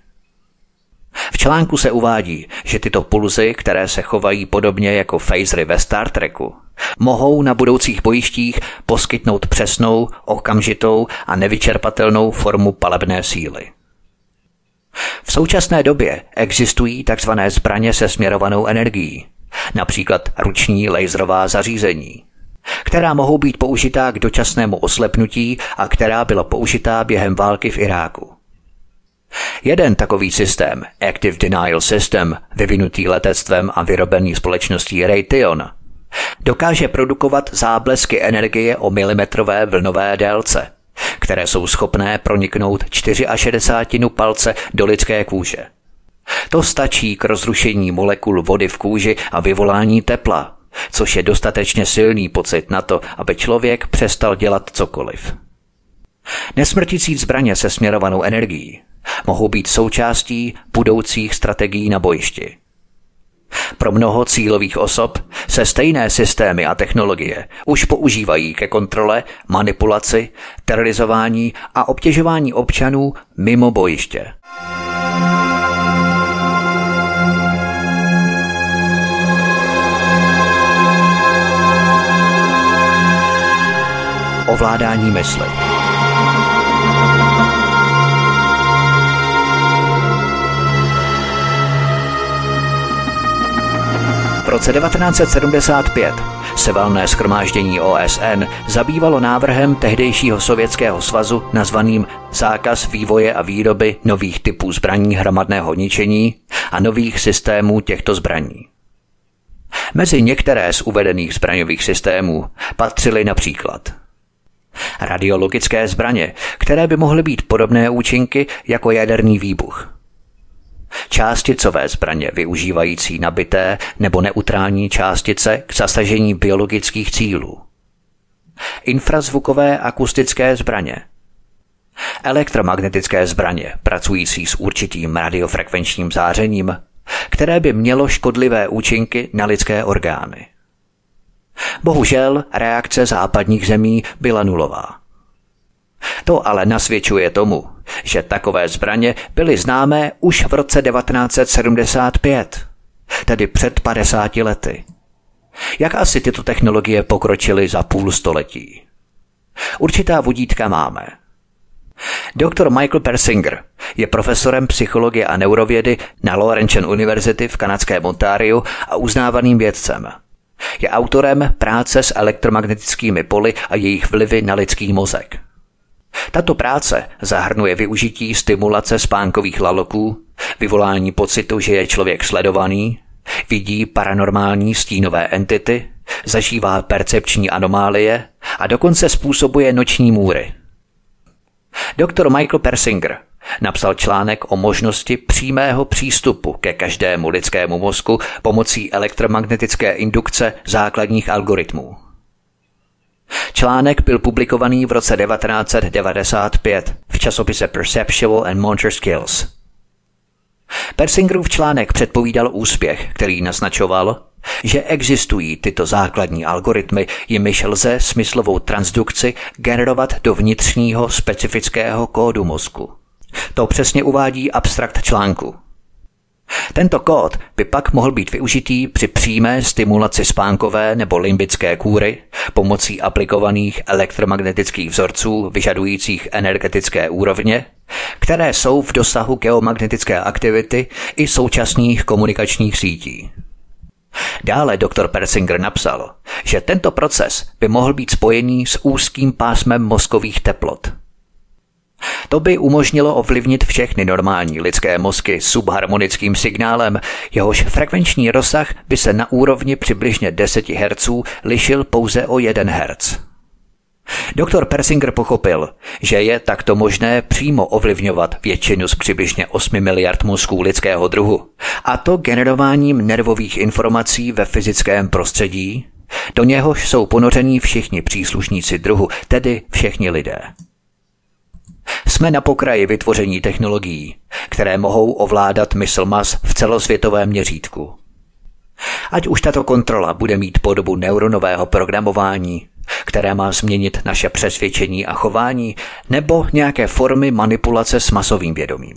V článku se uvádí, že tyto pulzy, které se chovají podobně jako phasery ve Star Treku, mohou na budoucích bojištích poskytnout přesnou, okamžitou a nevyčerpatelnou formu palebné síly. V současné době existují tzv. Zbraně se směrovanou energií, například ruční laserová zařízení, která mohou být použitá k dočasnému oslepnutí a která byla použitá během války v Iráku. Jeden takový systém, Active Denial System, vyvinutý letectvem a vyrobený společností Raytheon, dokáže produkovat záblesky energie o milimetrové vlnové délce, které jsou schopné proniknout šedesát čtyři palce do lidské kůže. To stačí k rozrušení molekul vody v kůži a vyvolání tepla, což je dostatečně silný pocit na to, aby člověk přestal dělat cokoliv. Nesmrtící zbraně se směrovanou energií mohou být součástí budoucích strategií na bojišti. Pro mnoho cílových osob se stejné systémy a technologie už používají ke kontrole, manipulaci, terorizování a obtěžování občanů mimo bojiště. Ovládání mysli. V roce devatenáct set sedmdesát pět se valné shromáždění O S N zabývalo návrhem tehdejšího Sovětského svazu nazvaným Zákaz vývoje a výroby nových typů zbraní hromadného ničení a nových systémů těchto zbraní. Mezi některé z uvedených zbraňových systémů patřily například radiologické zbraně, které by mohly být podobné účinky jako jaderný výbuch, částicové zbraně využívající nabité nebo neutrální částice k zasažení biologických cílů, infrazvukové akustické zbraně, elektromagnetické zbraně pracující s určitým radiofrekvenčním zářením, které by mělo škodlivé účinky na lidské orgány. Bohužel reakce západních zemí byla nulová. To ale nasvědčuje tomu, že takové zbraně byly známé už v roce devatenáct set sedmdesát pět, tedy před padesáti lety. Jak asi tyto technologie pokročily za půl století? Určitá vodítka máme. doktor Michael Persinger je profesorem psychologie a neurovědy na Laurentian University v kanadském Ontariu a uznávaným vědcem. Je autorem práce s elektromagnetickými poli a jejich vlivy na lidský mozek. Tato práce zahrnuje využití stimulace spánkových laloků, vyvolání pocitu, že je člověk sledovaný, vidí paranormální stínové entity, zažívá percepční anomálie a dokonce způsobuje noční můry. doktor Michael Persinger napsal článek o možnosti přímého přístupu ke každému lidskému mozku pomocí elektromagnetické indukce základních algoritmů. Článek byl publikovaný v roce devatenáct set devadesát pět v časopise Perceptual and Motor Skills. Persingerův článek předpovídal úspěch, který naznačoval, že existují tyto základní algoritmy, jimiž lze smyslovou transdukci generovat do vnitřního specifického kódu mozku. To přesně uvádí abstrakt článku. Tento kód by pak mohl být využitý při přímé stimulaci spánkové nebo limbické kůry pomocí aplikovaných elektromagnetických vzorců vyžadujících energetické úrovně, které jsou v dosahu geomagnetické aktivity i současných komunikačních sítí. Dále doktor Persinger napsal, že tento proces by mohl být spojený s úzkým pásmem mozkových teplot. To by umožnilo ovlivnit všechny normální lidské mozky subharmonickým signálem, jehož frekvenční rozsah by se na úrovni přibližně deset hertzů lišil pouze o jeden hertz. doktor Persinger pochopil, že je takto možné přímo ovlivňovat většinu z přibližně osmi miliard mozků lidského druhu, a to generováním nervových informací ve fyzickém prostředí, do něhož jsou ponoření všichni příslušníci druhu, tedy všichni lidé. Jsme na pokraji vytvoření technologií, které mohou ovládat mysl mas v celosvětovém měřítku. Ať už tato kontrola bude mít podobu neuronového programování, které má změnit naše přesvědčení a chování, nebo nějaké formy manipulace s masovým vědomím.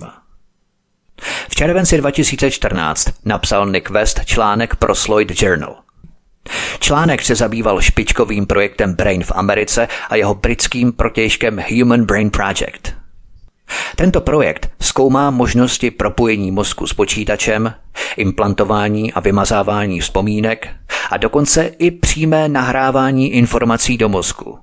V červenci dva tisíce čtrnáct napsal Nick West článek pro Sloyd Journal. Článek se zabýval špičkovým projektem Brain v Americe a jeho britským protějškem Human Brain Project. Tento projekt zkoumá možnosti propojení mozku s počítačem, implantování a vymazávání vzpomínek a dokonce i přímé nahrávání informací do mozku.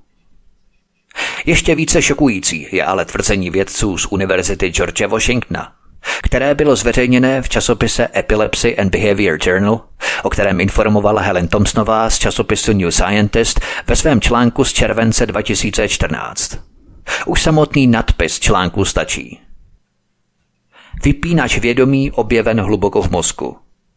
Ještě více šokující je ale tvrzení vědců z Univerzity George Washingtona, které bylo zveřejněné v časopise Epilepsy and Behavior Journal, o kterém informovala Helen Thompsonová z časopisu New Scientist ve svém článku z července dva tisíce čtrnáct. Už samotný nadpis článku stačí. Vypínač vědomí objeven hluboko v mozku.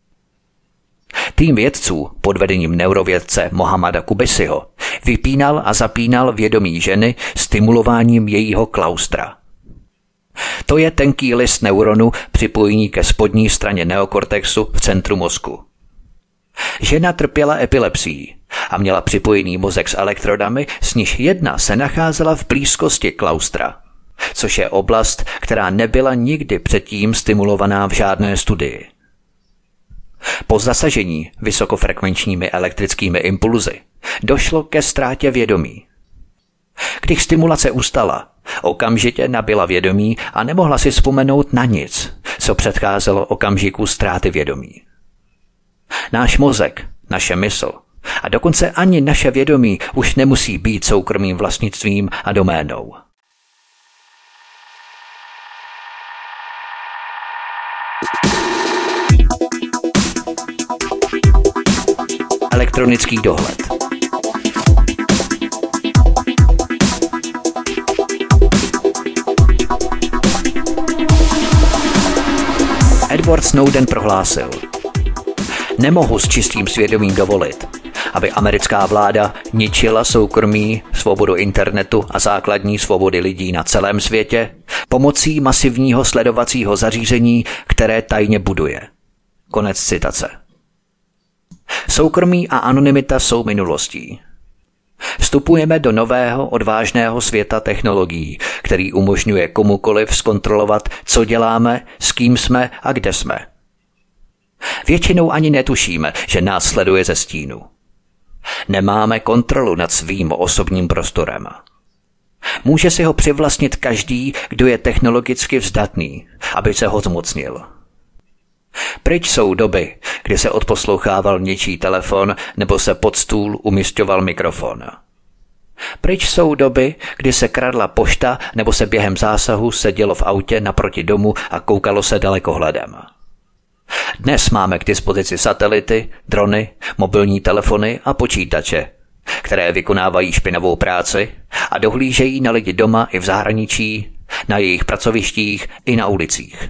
Tým vědců pod vedením neurovědce Mohammada Kubisiho vypínal a zapínal vědomí ženy stimulováním jejího klaustra. To je tenký list neuronu připojení ke spodní straně neokortexu v centru mozku. Žena trpěla epilepsií a měla připojený mozek s elektrodami, z nich jedna se nacházela v blízkosti klaustra, což je oblast, která nebyla nikdy předtím stimulovaná v žádné studii. Po zasažení vysokofrekvenčními elektrickými impulzy došlo ke ztrátě vědomí. Když stimulace ustala, okamžitě nabyla vědomí a nemohla si vzpomenout na nic, co předcházelo okamžiku ztráty vědomí. Náš mozek, naše mysl, A dokonce ani naše vědomí už nemusí být soukromým vlastnictvím a doménou. Elektronický dohled. Edward Snowden prohlásil: nemohu s čistým svědomím dovolit, aby americká vláda ničila soukromí, svobodu internetu a základní svobody lidí na celém světě pomocí masivního sledovacího zařízení, které tajně buduje. Konec citace. Soukromí a anonymita jsou minulostí. Vstupujeme do nového, odvážného světa technologií, který umožňuje komukoliv zkontrolovat, co děláme, s kým jsme a kde jsme. Většinou ani netušíme, že nás sleduje ze stínu. Nemáme kontrolu nad svým osobním prostorem. Může si ho přivlastnit každý, kdo je technologicky vzdatný, aby se ho zmocnil. Pryč jsou doby, kdy se odposlouchával něčí telefon nebo se pod stůl umisťoval mikrofon. Pryč jsou doby, kdy se kradla pošta nebo se během zásahu sedělo v autě naproti domu a koukalo se dalekohledem. Dnes máme k dispozici satelity, drony, mobilní telefony a počítače, které vykonávají špinavou práci a dohlížejí na lidi doma i v zahraničí, na jejich pracovištích i na ulicích.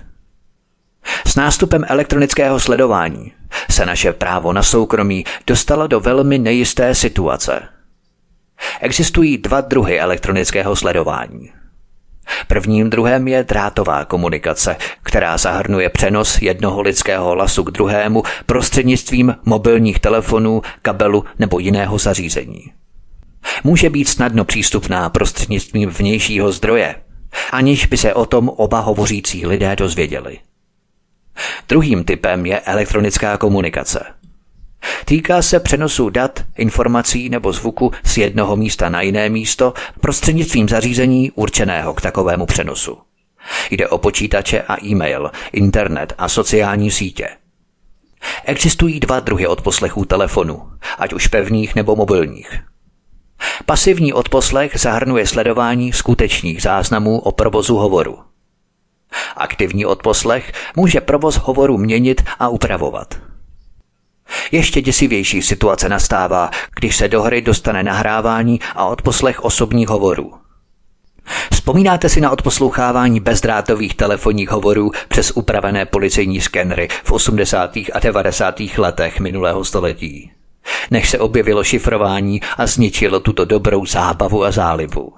S nástupem elektronického sledování se naše právo na soukromí dostalo do velmi nejisté situace. Existují dva druhy elektronického sledování. Prvním druhem je drátová komunikace, která zahrnuje přenos jednoho lidského hlasu k druhému prostřednictvím mobilních telefonů, kabelu nebo jiného zařízení. Může být snadno přístupná prostřednictvím vnějšího zdroje, aniž by se o tom oba hovořící lidé dozvěděli. Druhým typem je elektronická komunikace. Týká se přenosu dat, informací nebo zvuku z jednoho místa na jiné místo prostřednictvím zařízení určeného k takovému přenosu. Jde o počítače a e-mail, internet a sociální sítě. Existují dva druhy odposlechů telefonu, ať už pevných nebo mobilních. Pasivní odposlech zahrnuje sledování skutečných záznamů o provozu hovoru. Aktivní odposlech může provoz hovoru měnit a upravovat. Ještě děsivější situace nastává, když se do hry dostane nahrávání a odposlech osobních hovorů. Vzpomínáte si na odposlouchávání bezdrátových telefonních hovorů přes upravené policejní skenery v osmdesátých a devadesátých letech minulého století, než se objevilo šifrování a zničilo tuto dobrou zábavu a zálibu.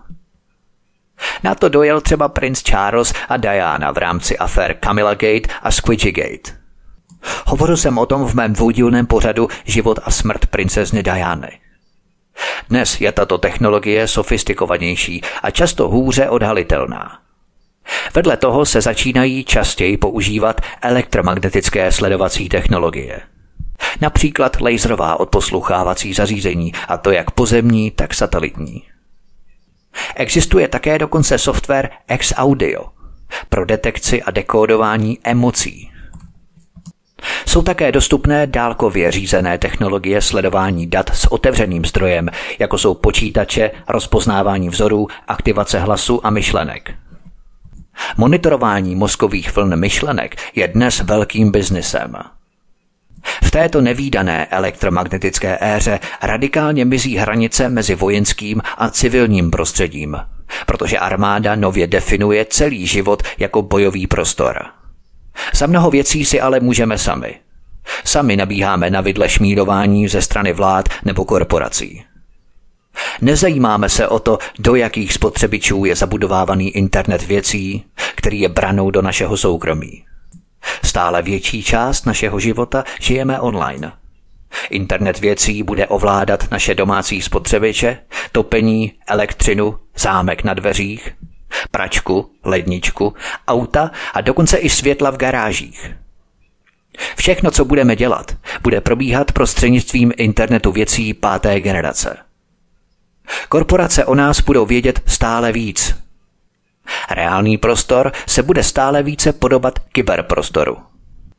Na to dojel třeba princ Charles a Diana v rámci afér Camilla Gate a Squidgy Gate. Hovořil jsem o tom v mém dvoudílném pořadu Život a smrt princezny Diany. Dnes je tato technologie sofistikovanější a často hůře odhalitelná. Vedle toho se začínají častěji používat elektromagnetické sledovací technologie. Například laserová odposlouchávací zařízení, a to jak pozemní, tak satelitní. Existuje také dokonce software X-Audio pro detekci a dekódování emocí. Jsou také dostupné dálkově řízené technologie sledování dat s otevřeným zdrojem, jako jsou počítače, rozpoznávání vzorů, aktivace hlasu a myšlenek. Monitorování mozkových vln myšlenek je dnes velkým biznesem. V této nevídané elektromagnetické éře radikálně mizí hranice mezi vojenským a civilním prostředím, protože armáda nově definuje celý život jako bojový prostor. Za mnoho věcí si ale můžeme sami. Sami nabíháme na vidle šmírování ze strany vlád nebo korporací. Nezajímáme se o to, do jakých spotřebičů je zabudovávaný internet věcí, který je branou do našeho soukromí. Stále větší část našeho života žijeme online. Internet věcí bude ovládat naše domácí spotřebiče, topení, elektřinu, zámek na dveřích, pračku, ledničku, auta a dokonce i světla v garážích. Všechno, co budeme dělat, bude probíhat prostřednictvím internetu věcí páté generace. Korporace o nás budou vědět stále víc. Reálný prostor se bude stále více podobat kyberprostoru.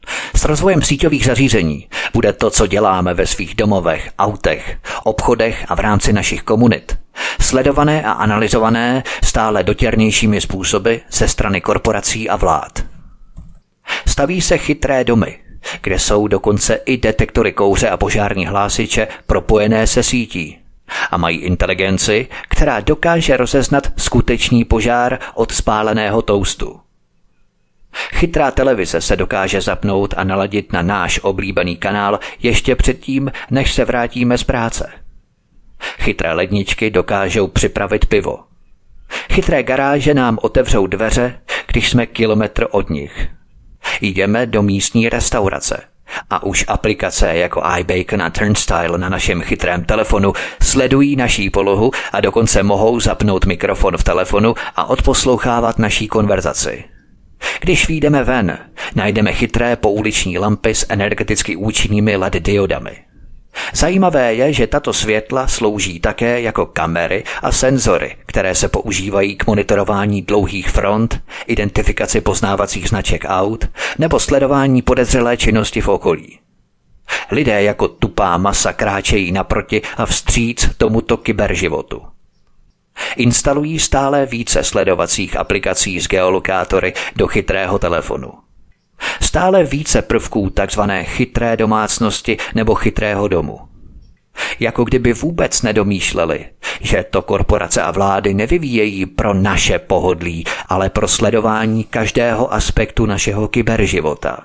S rozvojem síťových zařízení bude to, co děláme ve svých domovech, autech, obchodech a v rámci našich komunit, sledované a analyzované stále dotěrnějšími způsoby ze strany korporací a vlád. Staví se chytré domy, kde jsou dokonce i detektory kouře a požární hlásiče propojené se sítí a mají inteligenci, která dokáže rozeznat skutečný požár od spáleného toustu. Chytrá televize se dokáže zapnout a naladit na náš oblíbený kanál ještě předtím, než se vrátíme z práce. Chytré ledničky dokážou připravit pivo. Chytré garáže nám otevřou dveře, když jsme kilometr od nich. Jdeme do místní restaurace a už aplikace jako iBacon a Turnstile na našem chytrém telefonu sledují naší polohu a dokonce mohou zapnout mikrofon v telefonu a odposlouchávat naší konverzaci. Když vyjdeme ven, najdeme chytré pouliční lampy s energeticky účinnými L E D diodami. Zajímavé je, že tato světla slouží také jako kamery a senzory, které se používají k monitorování dlouhých front, identifikaci poznávacích značek aut nebo sledování podezřelé činnosti v okolí. Lidé jako tupá masa kráčejí naproti a vstříc tomuto kyberživotu. Instalují stále více sledovacích aplikací s geolokátory do chytrého telefonu. Stále více prvků takzvané chytré domácnosti nebo chytrého domu. Jako kdyby vůbec nedomýšleli, že to korporace a vlády nevyvíjejí pro naše pohodlí, ale pro sledování každého aspektu našeho kyberživota.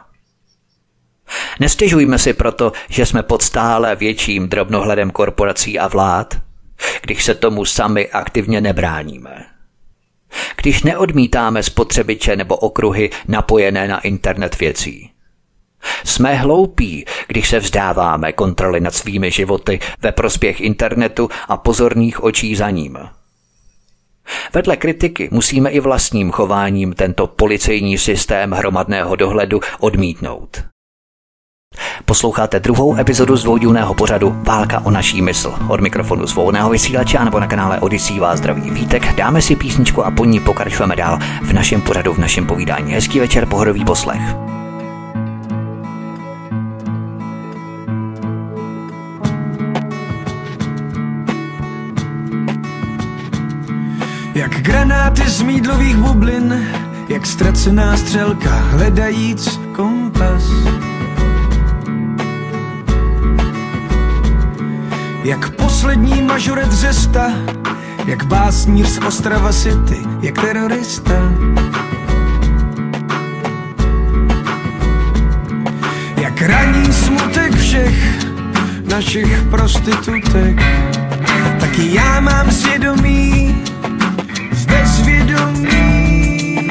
Nestěžujme si proto, že jsme pod stále větším drobnohledem korporací a vlád, když se tomu sami aktivně nebráníme. Když neodmítáme spotřebiče nebo okruhy napojené na internet věcí. Jsme hloupí, když se vzdáváme kontroly nad svými životy ve prospěch internetu a pozorných očí za ním. Vedle kritiky musíme i vlastním chováním tento policejní systém hromadného dohledu odmítnout. Posloucháte druhou epizodu z dvoudílného pořadu Válka o naší mysl. Od mikrofonu svobodného vysílače nebo na kanále Odyssey vás zdraví Vítek. Dáme si písničku a po ní pokračujeme dál v našem pořadu, v našem povídání. Hezký večer, pohodový poslech. Jak granáty z mýdlových bublin, jak ztracená střelka hledajíc kompas. Jak poslední mažoret řesta, jak básníř z Ostrava City, jak terorista. Jak raní smutek všech našich prostitutek, taky já mám svědomí v bezvědomí.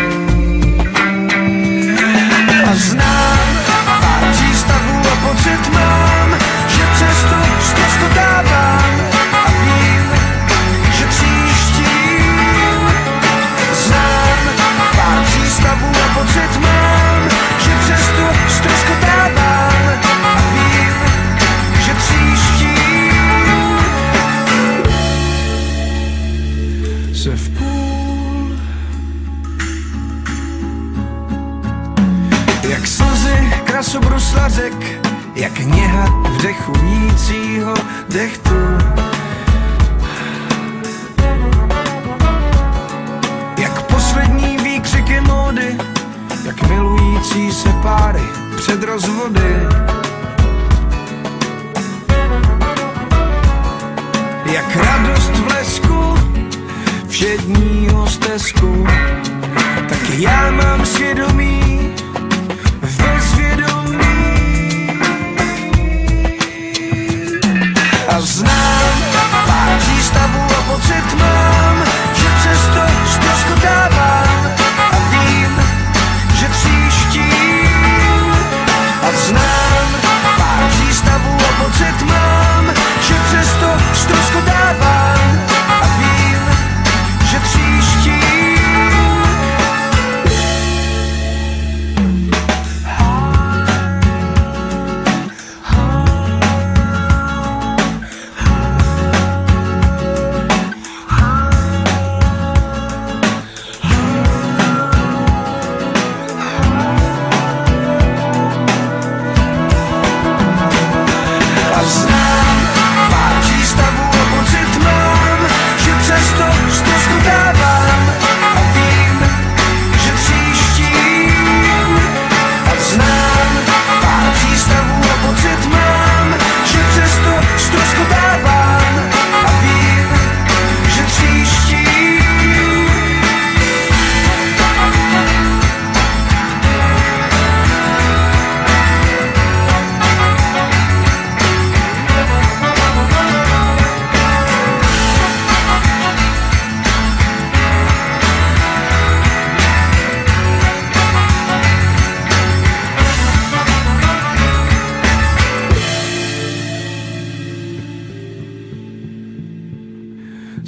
A znám pár přístavů a pocit mám, že přesto ztroskotávám a vím, že příštím. Znám pár přístavů a pocit mám, že přesto ztroskotávám a vím, že příštím se v půl. Jak slzy krasobrusla řek, jak něha vdechujícího dechtu. Jak poslední výkřiky módy, jak milující se páry před rozvody. Jak radost v lesku všedního stezku, taky já mám svědomí v bezvědomí. A znám pár přístavů a pocit mám, že přesto ztroskotávám a vím, že příštím. A znám pár přístavů a pocit mám, že přesto ztroskotávám a vím, že příštím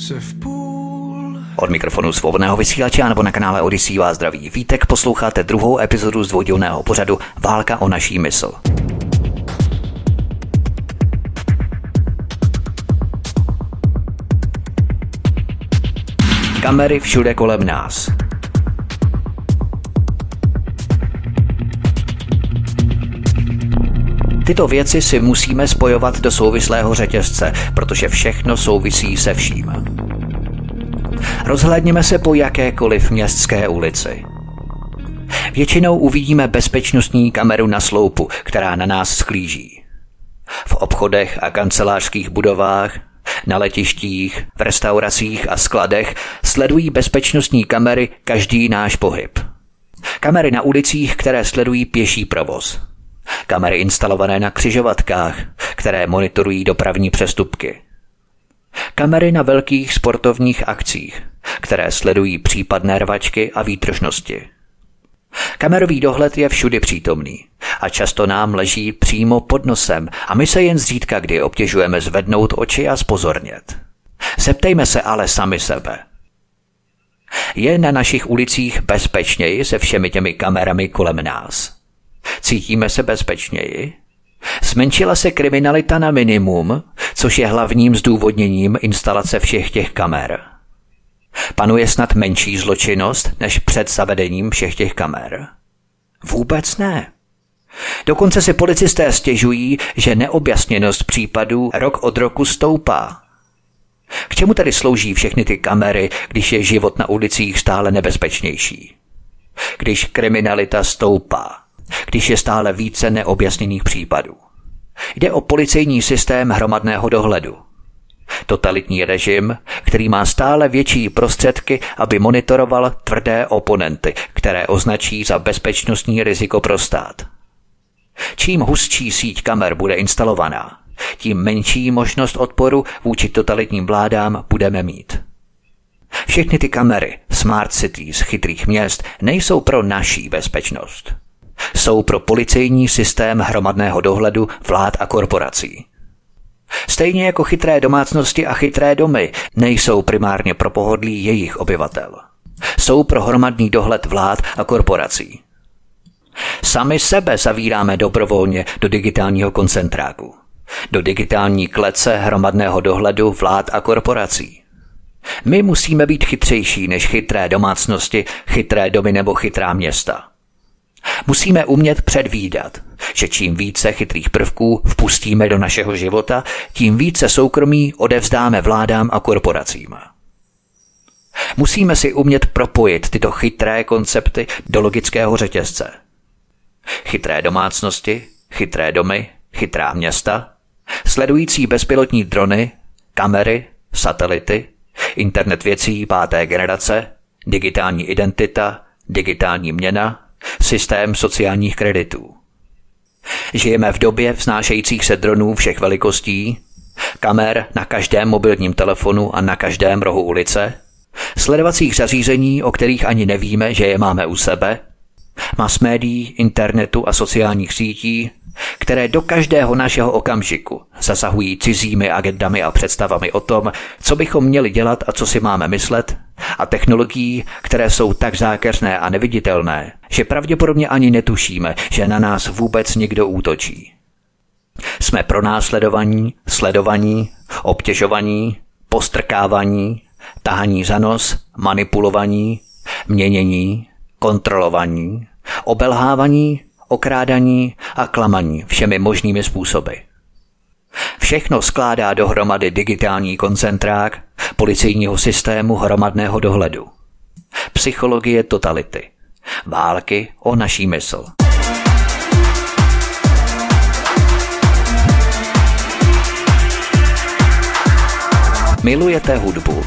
se v půl. Od mikrofonu Svobodného vysílače nebo na kanále Odyssey vás zdraví Vítek, posloucháte druhou epizodu z dvoudílného pořadu Válka o naší mysl. Kamery všude kolem nás. Tyto věci si musíme spojovat do souvislého řetězce, protože všechno souvisí se vším. Rozhlédněme se po jakékoliv městské ulici. Většinou uvidíme bezpečnostní kameru na sloupu, která na nás sklíží. V obchodech a kancelářských budovách, na letištích, v restauracích a skladech sledují bezpečnostní kamery každý náš pohyb. Kamery na ulicích, které sledují pěší provoz. Kamery instalované na křižovatkách, které monitorují dopravní přestupky. Kamery na velkých sportovních akcích, které sledují případné rvačky a výtržnosti. Kamerový dohled je všudy přítomný a často nám leží přímo pod nosem a my se jen zřídka kdy obtěžujeme zvednout oči a zpozornět. Zeptejme se ale sami sebe. Je na našich ulicích bezpečněji se všemi těmi kamerami kolem nás? Cítíme se bezpečněji? Zmenšila se kriminalita na minimum, což je hlavním zdůvodněním instalace všech těch kamer. Panuje snad menší zločinnost než před zavedením všech těch kamer? Vůbec ne. Dokonce si policisté stěžují, že neobjasněnost případů rok od roku stoupá. K čemu tedy slouží všechny ty kamery, když je život na ulicích stále nebezpečnější? Když kriminalita stoupá, když je stále více neobjasněných případů. Jde o policejní systém hromadného dohledu. Totalitní režim, který má stále větší prostředky, aby monitoroval tvrdé oponenty, které označí za bezpečnostní riziko pro stát. Čím hustší síť kamer bude instalovaná, tím menší možnost odporu vůči totalitním vládám budeme mít. Všechny ty kamery Smart Cities chytrých měst nejsou pro naší bezpečnost. Jsou pro policejní systém hromadného dohledu vlád a korporací. Stejně jako chytré domácnosti a chytré domy nejsou primárně pro pohodlí jejich obyvatel. Jsou pro hromadný dohled vlád a korporací. Sami sebe zavíráme dobrovolně do digitálního koncentráku. Do digitální klece hromadného dohledu vlád a korporací. My musíme být chytřejší než chytré domácnosti, chytré domy nebo chytrá města. Musíme umět předvídat, že čím více chytrých prvků vpustíme do našeho života, tím více soukromí odevzdáme vládám a korporacím. Musíme si umět propojit tyto chytré koncepty do logického řetězce. Chytré domácnosti, chytré domy, chytrá města, sledující bezpilotní drony, kamery, satelity, internet věcí páté generace, digitální identita, digitální měna, systém sociálních kreditů. Žijeme v době vznášejících se dronů všech velikostí, kamer na každém mobilním telefonu a na každém rohu ulice, sledovacích zařízení, o kterých ani nevíme, že je máme u sebe, mass médií, internetu a sociálních sítí, které do každého našeho okamžiku zasahují cizími agendami a představami o tom, co bychom měli dělat a co si máme myslet, a technologií, které jsou tak zákeřné a neviditelné, že pravděpodobně ani netušíme, že na nás vůbec někdo útočí. Jsme pronásledovaní, sledovaní, obtěžovaní, postrkávaní, tahaní za nos, manipulovaní, měnění, kontrolovaní, obelhávaní, okrádaní a klamaní všemi možnými způsoby. Všechno skládá dohromady digitální koncentrák policejního systému hromadného dohledu. Psychologie totality. Války o naší mysl. Milujete hudbu?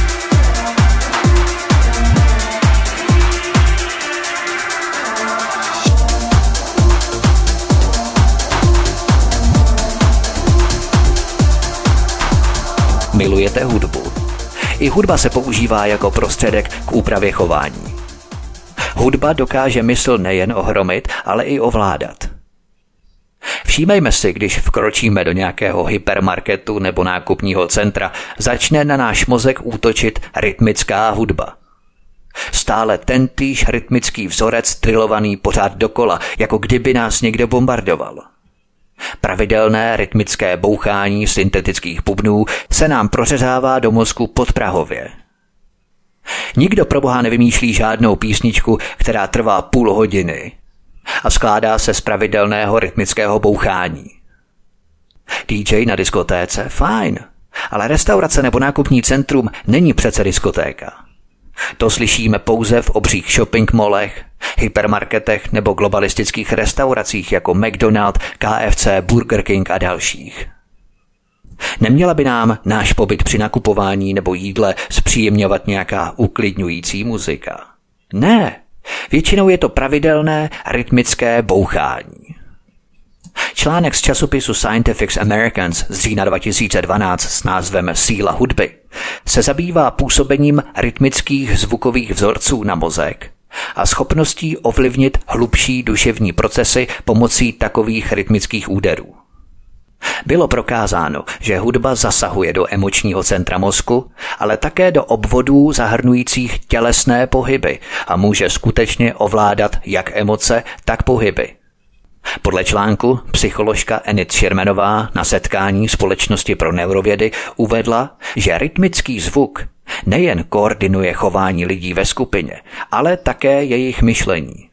Milujete hudbu? I hudba se používá jako prostředek k úpravě chování. Hudba dokáže mysl nejen ohromit, ale i ovládat. Všímejme si, když vkročíme do nějakého hypermarketu nebo nákupního centra, začne na náš mozek útočit rytmická hudba. Stále tentýž rytmický vzorec trilovaný pořád dokola, jako kdyby nás někdo bombardoval. Pravidelné rytmické bouchání syntetických bubnů se nám prořezává do mozku podprahově. Nikdo pro boha nevymýšlí žádnou písničku, která trvá půl hodiny a skládá se z pravidelného rytmického bouchání. dý džej na diskotéce? Fajn, ale restaurace nebo nákupní centrum není přece diskotéka. To slyšíme pouze v obřích shopping mallech, hypermarketech nebo globalistických restauracích jako McDonald, ká ef cé, Burger King a dalších. Neměla by nám náš pobyt při nakupování nebo jídle zpříjemňovat nějaká uklidňující muzika. Ne, většinou je to pravidelné rytmické bouchání. Článek z časopisu Scientific Americans z října dva tisíce dvanáct s názvem Síla hudby se zabývá působením rytmických zvukových vzorců na mozek a schopností ovlivnit hlubší duševní procesy pomocí takových rytmických úderů. Bylo prokázáno, že hudba zasahuje do emočního centra mozku, ale také do obvodů zahrnujících tělesné pohyby a může skutečně ovládat jak emoce, tak pohyby. Podle článku psycholožka Enid Shermanová na setkání Společnosti pro neurovědy uvedla, že rytmický zvuk nejen koordinuje chování lidí ve skupině, ale také jejich myšlení.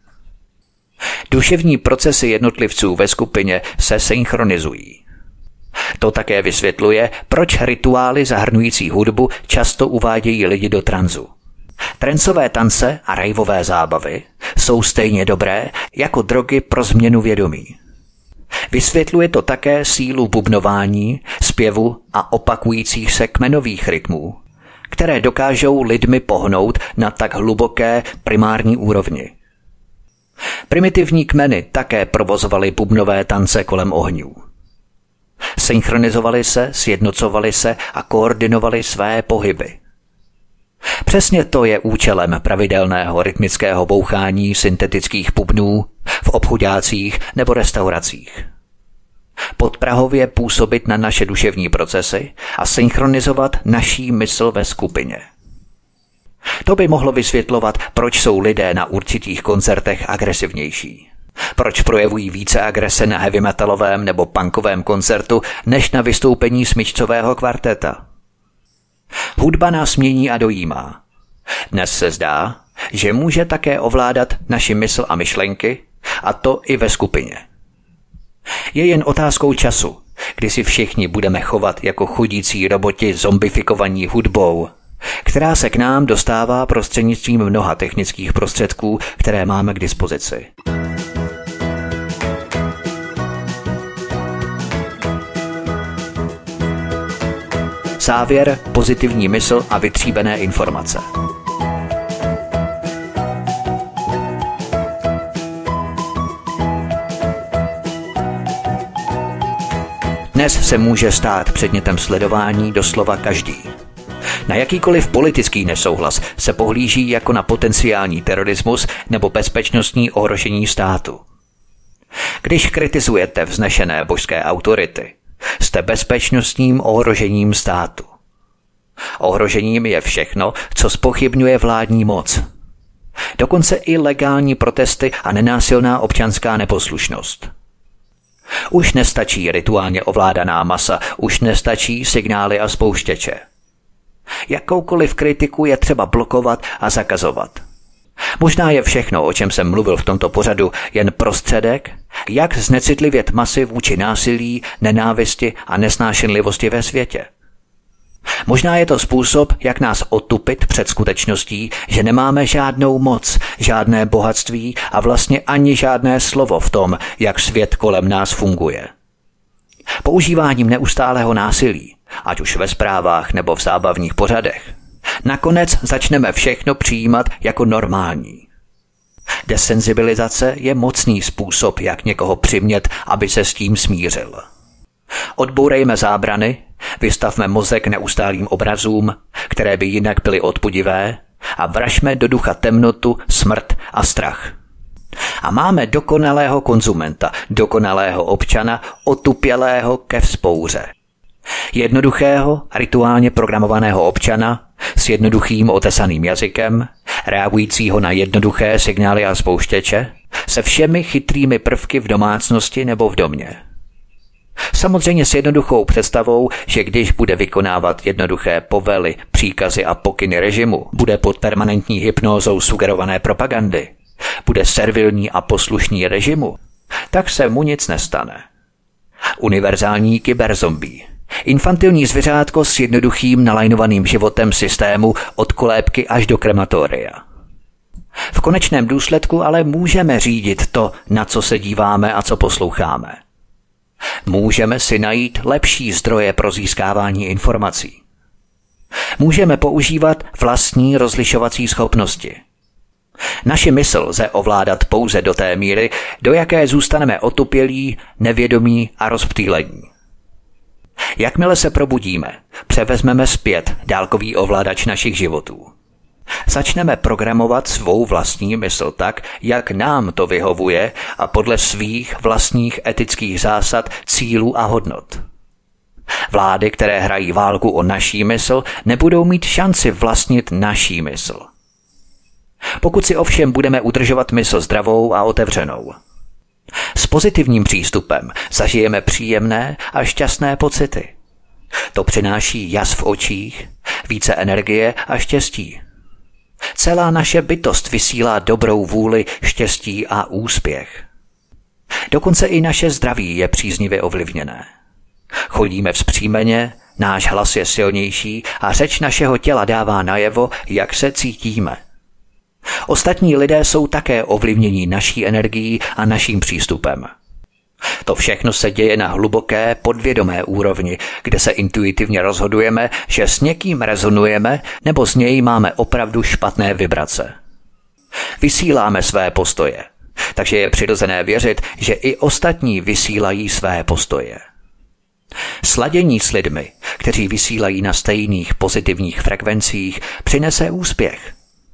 Duševní procesy jednotlivců ve skupině se synchronizují. To také vysvětluje, proč rituály zahrnující hudbu často uvádějí lidi do tranzu. Trancové tance a rejvové zábavy jsou stejně dobré jako drogy pro změnu vědomí. Vysvětluje to také sílu bubnování, zpěvu a opakujících se kmenových rytmů, které dokážou lidmi pohnout na tak hluboké primární úrovni. Primitivní kmeny také provozovaly bubnové tance kolem ohňů. Synchronizovali se, sjednocovali se a koordinovali své pohyby. Přesně to je účelem pravidelného rytmického bouchání syntetických bubnů v obchodácích nebo restauracích. Podprahově působit na naše duševní procesy a synchronizovat naší mysl ve skupině. To by mohlo vysvětlovat, proč jsou lidé na určitých koncertech agresivnější. Proč projevují více agrese na heavy metalovém nebo punkovém koncertu, než na vystoupení smyčcového kvarteta. Hudba nás mění a dojímá. Dnes se zdá, že může také ovládat naši mysl a myšlenky, a to i ve skupině. Je jen otázkou času, kdy si všichni budeme chovat jako chodící roboti zombifikovaní hudbou, která se k nám dostává prostřednictvím mnoha technických prostředků, které máme k dispozici. Závěr, pozitivní mysl a vytříbené informace. Dnes se může stát předmětem sledování doslova každý. Na jakýkoliv politický nesouhlas se pohlíží jako na potenciální terorismus nebo bezpečnostní ohrožení státu. Když kritizujete vznešené božské autority, jste bezpečnostním ohrožením státu. Ohrožením je všechno, co zpochybňuje vládní moc. Dokonce i legální protesty a nenásilná občanská neposlušnost. Už nestačí rituálně ovládaná masa, už nestačí signály a spouštěče. Jakoukoliv kritiku je třeba blokovat a zakazovat. Možná je všechno, o čem jsem mluvil v tomto pořadu, jen prostředek, jak znecitlivět masy vůči násilí, nenávisti a nesnášenlivosti ve světě. Možná je to způsob, jak nás otupit před skutečností, že nemáme žádnou moc, žádné bohatství a vlastně ani žádné slovo v tom, jak svět kolem nás funguje. Používáním neustálého násilí, ať už ve zprávách nebo v zábavních pořadech, nakonec začneme všechno přijímat jako normální. Desenzibilizace je mocný způsob, jak někoho přimět, aby se s tím smířil. Odbourejme zábrany, vystavme mozek neustálým obrazům, které by jinak byly odpudivé, a vražme do ducha temnotu, smrt a strach. A máme dokonalého konzumenta, dokonalého občana, otupělého ke vzpouře. Jednoduchého, rituálně programovaného občana s jednoduchým otesaným jazykem, reagujícího na jednoduché signály a spouštěče, se všemi chytrými prvky v domácnosti nebo v domě. Samozřejmě s jednoduchou představou, že když bude vykonávat jednoduché povely, příkazy a pokyny režimu, bude pod permanentní hypnózou sugerované propagandy, bude servilní a poslušný režimu, tak se mu nic nestane. Univerzální kyberzombie. Infantilní zvěřátko s jednoduchým nalajnovaným životem systému od kolébky až do krematoria. V konečném důsledku ale můžeme řídit to, na co se díváme a co posloucháme. Můžeme si najít lepší zdroje pro získávání informací. Můžeme používat vlastní rozlišovací schopnosti. Naši mysl lze ovládat pouze do té míry, do jaké zůstaneme otupělí, nevědomí a rozptýlení. Jakmile se probudíme, převezmeme zpět dálkový ovladač našich životů. Začneme programovat svou vlastní mysl tak, jak nám to vyhovuje a podle svých vlastních etických zásad, cílů a hodnot. Vlády, které hrají válku o naší mysl, nebudou mít šanci vlastnit naší mysl. Pokud si ovšem budeme udržovat mysl zdravou a otevřenou. S pozitivním přístupem zažijeme příjemné a šťastné pocity. To přináší jas v očích, více energie a štěstí. Celá naše bytost vysílá dobrou vůli, štěstí a úspěch. Dokonce i naše zdraví je příznivě ovlivněné. Chodíme vzpřímeně, náš hlas je silnější a řeč našeho těla dává najevo, jak se cítíme. Ostatní lidé jsou také ovlivnění naší energií a naším přístupem. To všechno se děje na hluboké podvědomé úrovni, kde se intuitivně rozhodujeme, že s někým rezonujeme nebo z něj máme opravdu špatné vibrace. Vysíláme své postoje, takže je přirozené věřit, že i ostatní vysílají své postoje. Sladění s lidmi, kteří vysílají na stejných pozitivních frekvencích, přinese úspěch.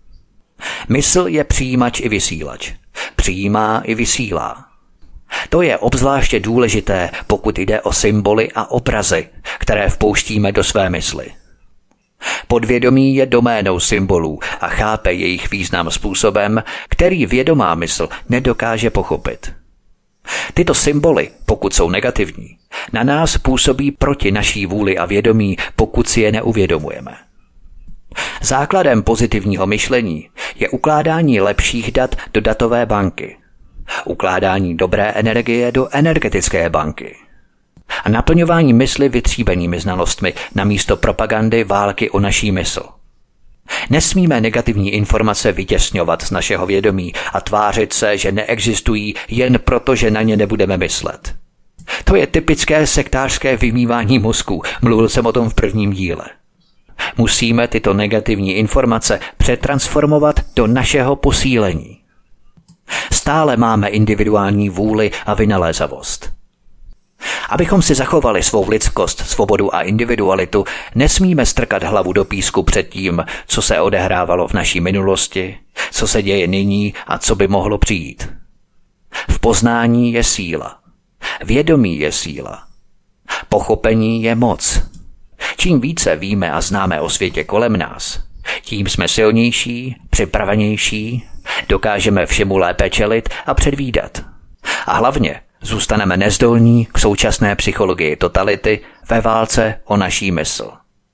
Mysl je přijímač i vysílač. Přijímá i vysílá. To je obzvláště důležité, pokud jde o symboly a obrazy, které vpouštíme do své mysli. Podvědomí je doménou symbolů a chápe jejich význam způsobem, který vědomá mysl nedokáže pochopit. Tyto symboly, pokud jsou negativní, na nás působí proti naší vůli a vědomí, pokud si je neuvědomujeme. Základem pozitivního myšlení je ukládání lepších dat do datové banky, ukládání dobré energie do energetické banky a naplňování mysli vytříbenými znalostmi namísto propagandy války o naší mysl. Nesmíme negativní informace vytěsňovat z našeho vědomí a tvářit se, že neexistují jen proto, že na ně nebudeme myslet. To je typické sektářské vymývání mozku, mluvil jsem o tom v prvním díle. Musíme tyto negativní informace přetransformovat do našeho posílení. Stále máme individuální vůli a vynalézavost. Abychom si zachovali svou lidskost, svobodu a individualitu, nesmíme strkat hlavu do písku před tím, co se odehrávalo v naší minulosti, co se děje nyní a co by mohlo přijít. V poznání je síla. Vědomí je síla. Pochopení je moc. Čím více víme a známe o světě kolem nás, tím jsme silnější, připravenější, dokážeme všemu lépe čelit a předvídat. A hlavně zůstaneme nezdolní k současné psychologii totality ve válce o naší mysl.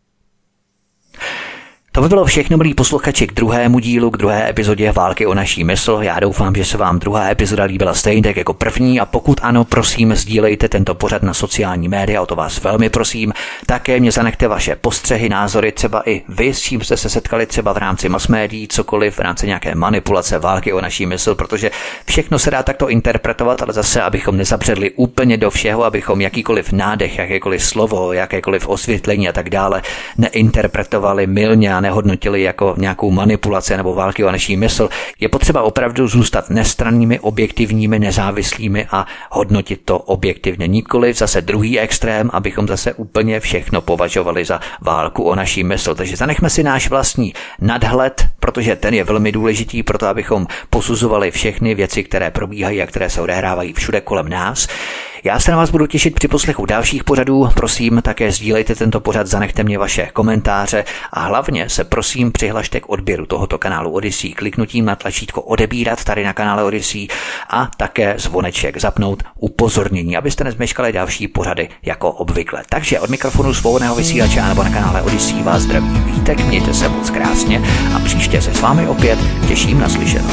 To by bylo všechno, milí posluchači, k druhému dílu, k druhé epizodě Války o naší mysl. Já doufám, že se vám druhá epizoda líbila stejně tak jako první a pokud ano, prosím, sdílejte tento pořad na sociální média, o to vás velmi prosím. Také mě zanechte vaše postřehy, názory, třeba i vy, s čím jste se setkali třeba v rámci masmédií, cokoliv, v rámci nějaké manipulace Války o naší mysl, protože všechno se dá takto interpretovat, ale zase, abychom nezabředli úplně do všeho, abychom jakýkoliv nádech, jakékoliv slovo, jakékoliv osvětlení a tak dále neinterpretovali mylně a nehodnotili jako nějakou manipulaci nebo války o naší mysl. Je potřeba opravdu zůstat nestrannými, objektivními, nezávislými a hodnotit to objektivně. Nikoliv zase druhý extrém, abychom zase úplně všechno považovali za válku o naší mysl. Takže zanechme si náš vlastní nadhled, protože ten je velmi důležitý pro to, abychom posuzovali všechny věci, které probíhají a které se odehrávají všude kolem nás. Já se na vás budu těšit při poslechu dalších pořadů. Prosím, také sdílejte tento pořad, zanechte mě vaše komentáře a hlavně se prosím přihlašte k odběru tohoto kanálu Odyssey kliknutím na tlačítko odebírat tady na kanále Odyssey a také zvoneček zapnout upozornění, abyste nezmeškali další pořady jako obvykle. Takže od mikrofonu svobodného vysílače nebo na kanále Odyssey vás zdraví Vítek, mějte se moc krásně a příště se s vámi opět těším na slyšenou.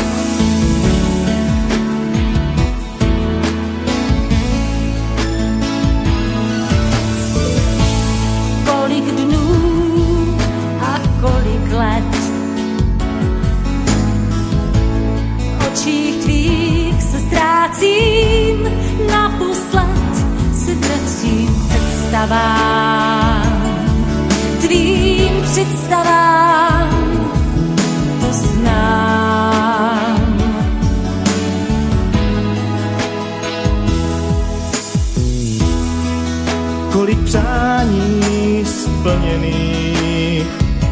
Naposled se vracím představám, tvým představám, to znám. Kolik přání splněných,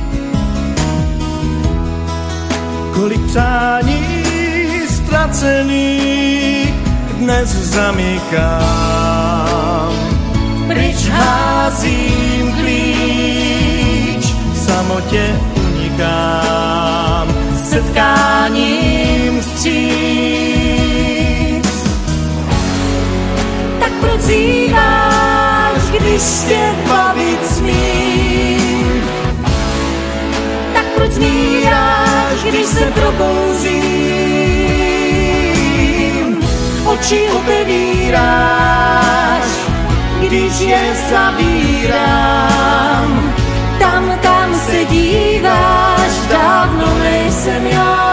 kolik přání ztracených, dnes zamykám. Pryč házím klíč, samotě unikám, setkáním vstříc. Tak proč zíváš, když tě bavit smím? Tak proč zmíráš, když se probouzím? Oči otevíráš, když je zavírám. Tam, kam se díváš, dávno nejsem já.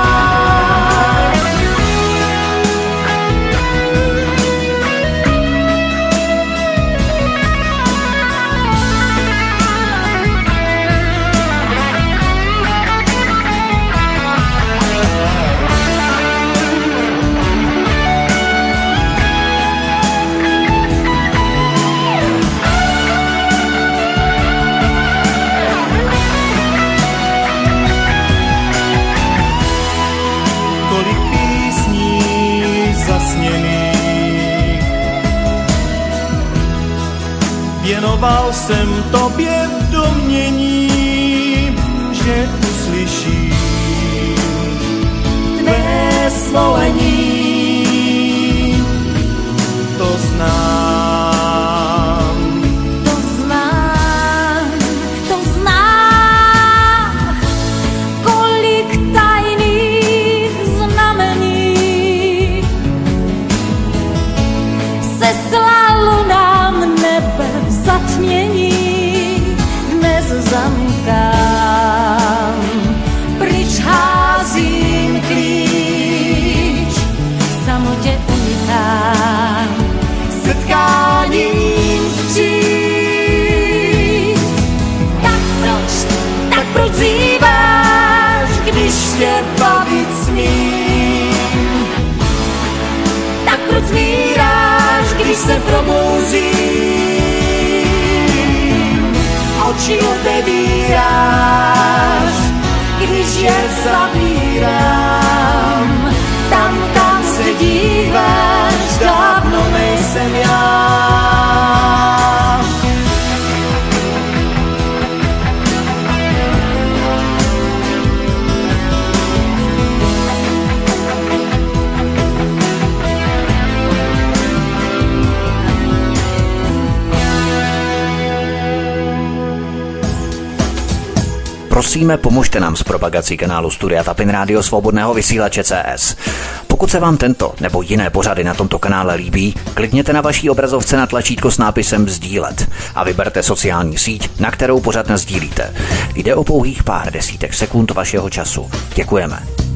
Věnoval jsem tobě v domnění, že uslyším tvé svolení. To znám, to znám, to znám. Kolik tajných znamení seslalo nám nebe v zatmění, dnes zamkám. Pryč házím klíč, samotě unikám, setkáním vstříc. Tak proč, tak proč zýváš, když tě bavit smím? Tak proč zmíráš, když se probouzím? Oči otevíráš, když je zavírám. Tam, kam se díváš, dávno nejsem já. Prosíme, pomožte nám s propagací kanálu Studia Tapin Rádio Svobodného vysílače C S. Pokud se vám tento nebo jiné pořady na tomto kanále líbí, klikněte na vaší obrazovce na tlačítko s nápisem sdílet a vyberte sociální síť, na kterou pořad nasdílíte. Jde o pouhých pár desítek sekund vašeho času. Děkujeme.